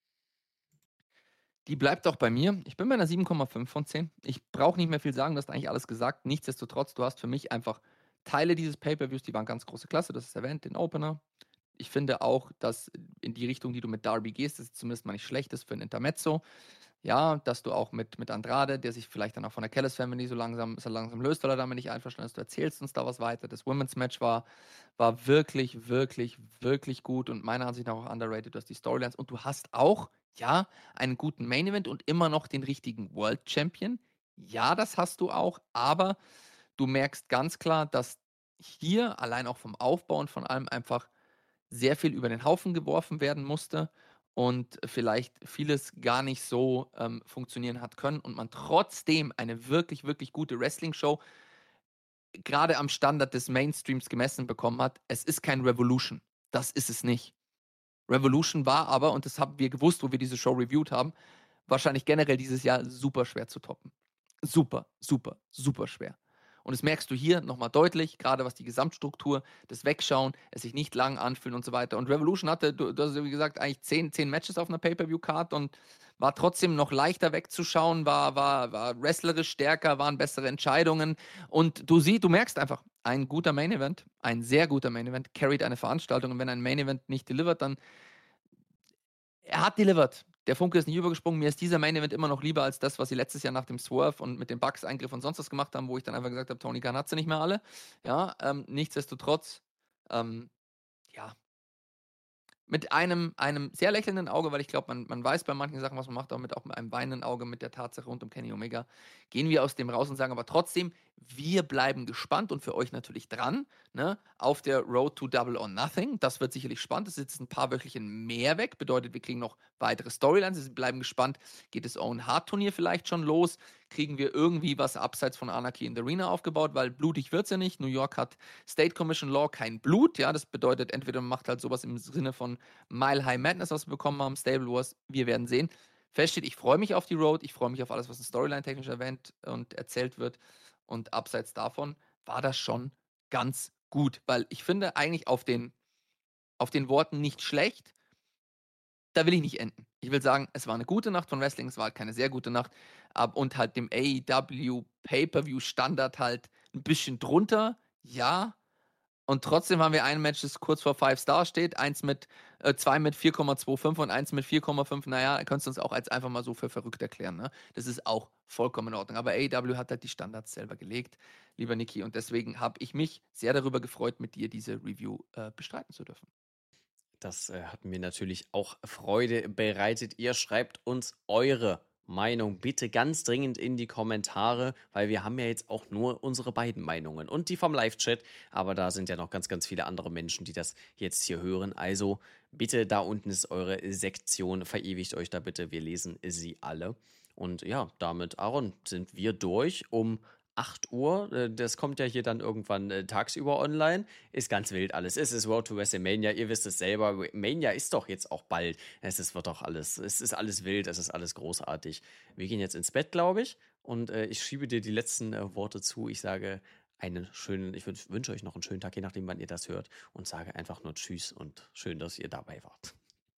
Die bleibt auch bei mir. Ich bin bei einer 7,5 von 10. Ich brauche nicht mehr viel sagen, du hast eigentlich alles gesagt. Nichtsdestotrotz, du hast für mich einfach Teile dieses Pay-Per-Views, die waren ganz große Klasse. Das ist erwähnt, den Opener. Ich finde auch, dass in die Richtung, die du mit Darby gehst, das zumindest mal nicht schlecht ist für ein Intermezzo. Ja, dass du auch mit Andrade, der sich vielleicht dann auch von der Kellis Family so langsam löst, weil er damit nicht einverstanden ist. Du erzählst uns da was weiter. Das Women's Match war wirklich, wirklich, wirklich gut und meiner Ansicht nach auch underrated. Du hast die Storylines und du hast auch, ja, einen guten Main Event und immer noch den richtigen World Champion. Ja, das hast du auch, aber du merkst ganz klar, dass hier allein auch vom Aufbau und von allem einfach sehr viel über den Haufen geworfen werden musste und vielleicht vieles gar nicht so funktionieren hat können und man trotzdem eine wirklich, wirklich gute Wrestling-Show gerade am Standard des Mainstreams gemessen bekommen hat. Es ist kein Revolution. Das ist es nicht. Revolution war aber, und das haben wir gewusst, wo wir diese Show reviewed haben, wahrscheinlich generell dieses Jahr super schwer zu toppen. Super, super, super schwer. Und das merkst du hier nochmal deutlich, gerade was die Gesamtstruktur, das Wegschauen, es sich nicht lang anfühlen und so weiter. Und Revolution hatte, du hast wie gesagt, eigentlich 10 Matches auf einer Pay-Per-View-Card und war trotzdem noch leichter wegzuschauen, war wrestlerisch stärker, waren bessere Entscheidungen. Und du merkst einfach, ein guter Main-Event, ein sehr guter Main-Event, carried eine Veranstaltung. Und wenn ein Main-Event nicht delivert, dann er hat delivered. Der Funke ist nicht übergesprungen. Mir ist dieser Main-Event immer noch lieber als das, was sie letztes Jahr nach dem Swerve und mit dem Bucks-Eingriff und sonst was gemacht haben, wo ich dann einfach gesagt habe, Tony Khan hat sie nicht mehr alle. Ja, nichtsdestotrotz, ja, mit einem sehr lächelnden Auge, weil ich glaube, man weiß bei manchen Sachen, was man macht, auch mit einem weinenden Auge mit der Tatsache rund um Kenny Omega, gehen wir aus dem raus und sagen aber trotzdem, wir bleiben gespannt und für euch natürlich dran, ne, auf der Road to Double or Nothing. Das wird sicherlich spannend. Es ist jetzt ein paar Wöchelchen mehr weg, bedeutet, wir kriegen noch weitere Storylines. Wir bleiben gespannt, geht das Owen Hart Turnier vielleicht schon los? Kriegen wir irgendwie was abseits von Anarchy in the Arena aufgebaut, weil blutig wird es ja nicht. New York hat State Commission Law kein Blut, ja, das bedeutet, entweder man macht halt sowas im Sinne von Mile High Madness, was wir bekommen haben, Stable Wars, wir werden sehen. Fest steht, ich freue mich auf die Road, ich freue mich auf alles, was in Storyline technisch erwähnt und erzählt wird und abseits davon war das schon ganz gut, weil ich finde eigentlich auf den Worten nicht schlecht, da will ich nicht enden. Ich will sagen, es war eine gute Nacht von Wrestling, es war halt keine sehr gute Nacht und halt dem AEW Pay-Per-View-Standard halt ein bisschen drunter, ja. Und trotzdem haben wir ein Match, das kurz vor 5 Stars steht, zwei mit 4,25 und eins mit 4,5. Naja, kannst du uns auch als einfach mal so für verrückt erklären. Ne? Das ist auch vollkommen in Ordnung. Aber AEW hat halt die Standards selber gelegt, lieber Niki. Und deswegen habe ich mich sehr darüber gefreut, mit dir diese Review bestreiten zu dürfen. Das hat mir natürlich auch Freude bereitet. Ihr schreibt uns eure Meinung bitte ganz dringend in die Kommentare, weil wir haben ja jetzt auch nur unsere beiden Meinungen und die vom Live-Chat, aber da sind ja noch ganz, ganz viele andere Menschen, die das jetzt hier hören. Also bitte, da unten ist eure Sektion, verewigt euch da bitte, wir lesen sie alle. Und ja, damit, Aaron, sind wir durch um 8 Uhr. Das kommt ja hier dann irgendwann tagsüber online. Ist ganz wild alles. Es ist Road to WrestleMania. Ihr wisst es selber. Mania ist doch jetzt auch bald. Es ist alles wild. Es ist alles großartig. Wir gehen jetzt ins Bett, glaube ich. Und ich schiebe dir die letzten Worte zu. Ich sage ich wünsche euch noch einen schönen Tag, je nachdem, wann ihr das hört. Und sage einfach nur Tschüss und schön, dass ihr dabei wart.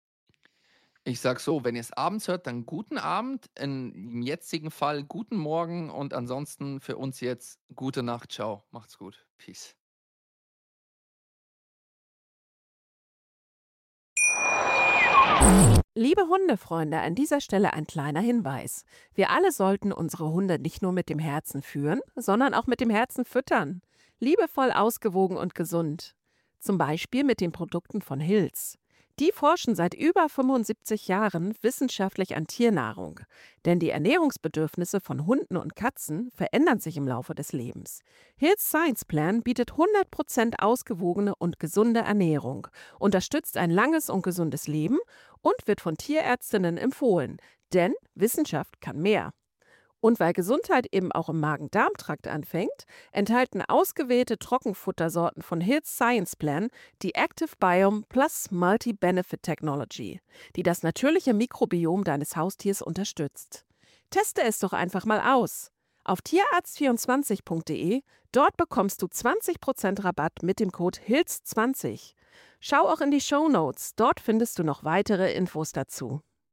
Ich sag so, wenn ihr es abends hört, dann guten Abend, im jetzigen Fall guten Morgen und ansonsten für uns jetzt gute Nacht. Ciao, macht's gut. Peace. Liebe Hundefreunde, an dieser Stelle ein kleiner Hinweis. Wir alle sollten unsere Hunde nicht nur mit dem Herzen führen, sondern auch mit dem Herzen füttern. Liebevoll, ausgewogen und gesund. Zum Beispiel mit den Produkten von Hills. Die forschen seit über 75 Jahren wissenschaftlich an Tiernahrung. Denn die Ernährungsbedürfnisse von Hunden und Katzen verändern sich im Laufe des Lebens. Hills Science Plan bietet 100% ausgewogene und gesunde Ernährung, unterstützt ein langes und gesundes Leben und wird von Tierärztinnen empfohlen. Denn Wissenschaft kann mehr. Und weil Gesundheit eben auch im Magen-Darm-Trakt anfängt, enthalten ausgewählte Trockenfuttersorten von Hills Science Plan die Active Biome Plus Multi-Benefit Technology, die das natürliche Mikrobiom deines Haustiers unterstützt. Teste es doch einfach mal aus. Auf tierarzt24.de, dort bekommst du 20% Rabatt mit dem Code HILS20. Schau auch in die Shownotes, dort findest du noch weitere Infos dazu.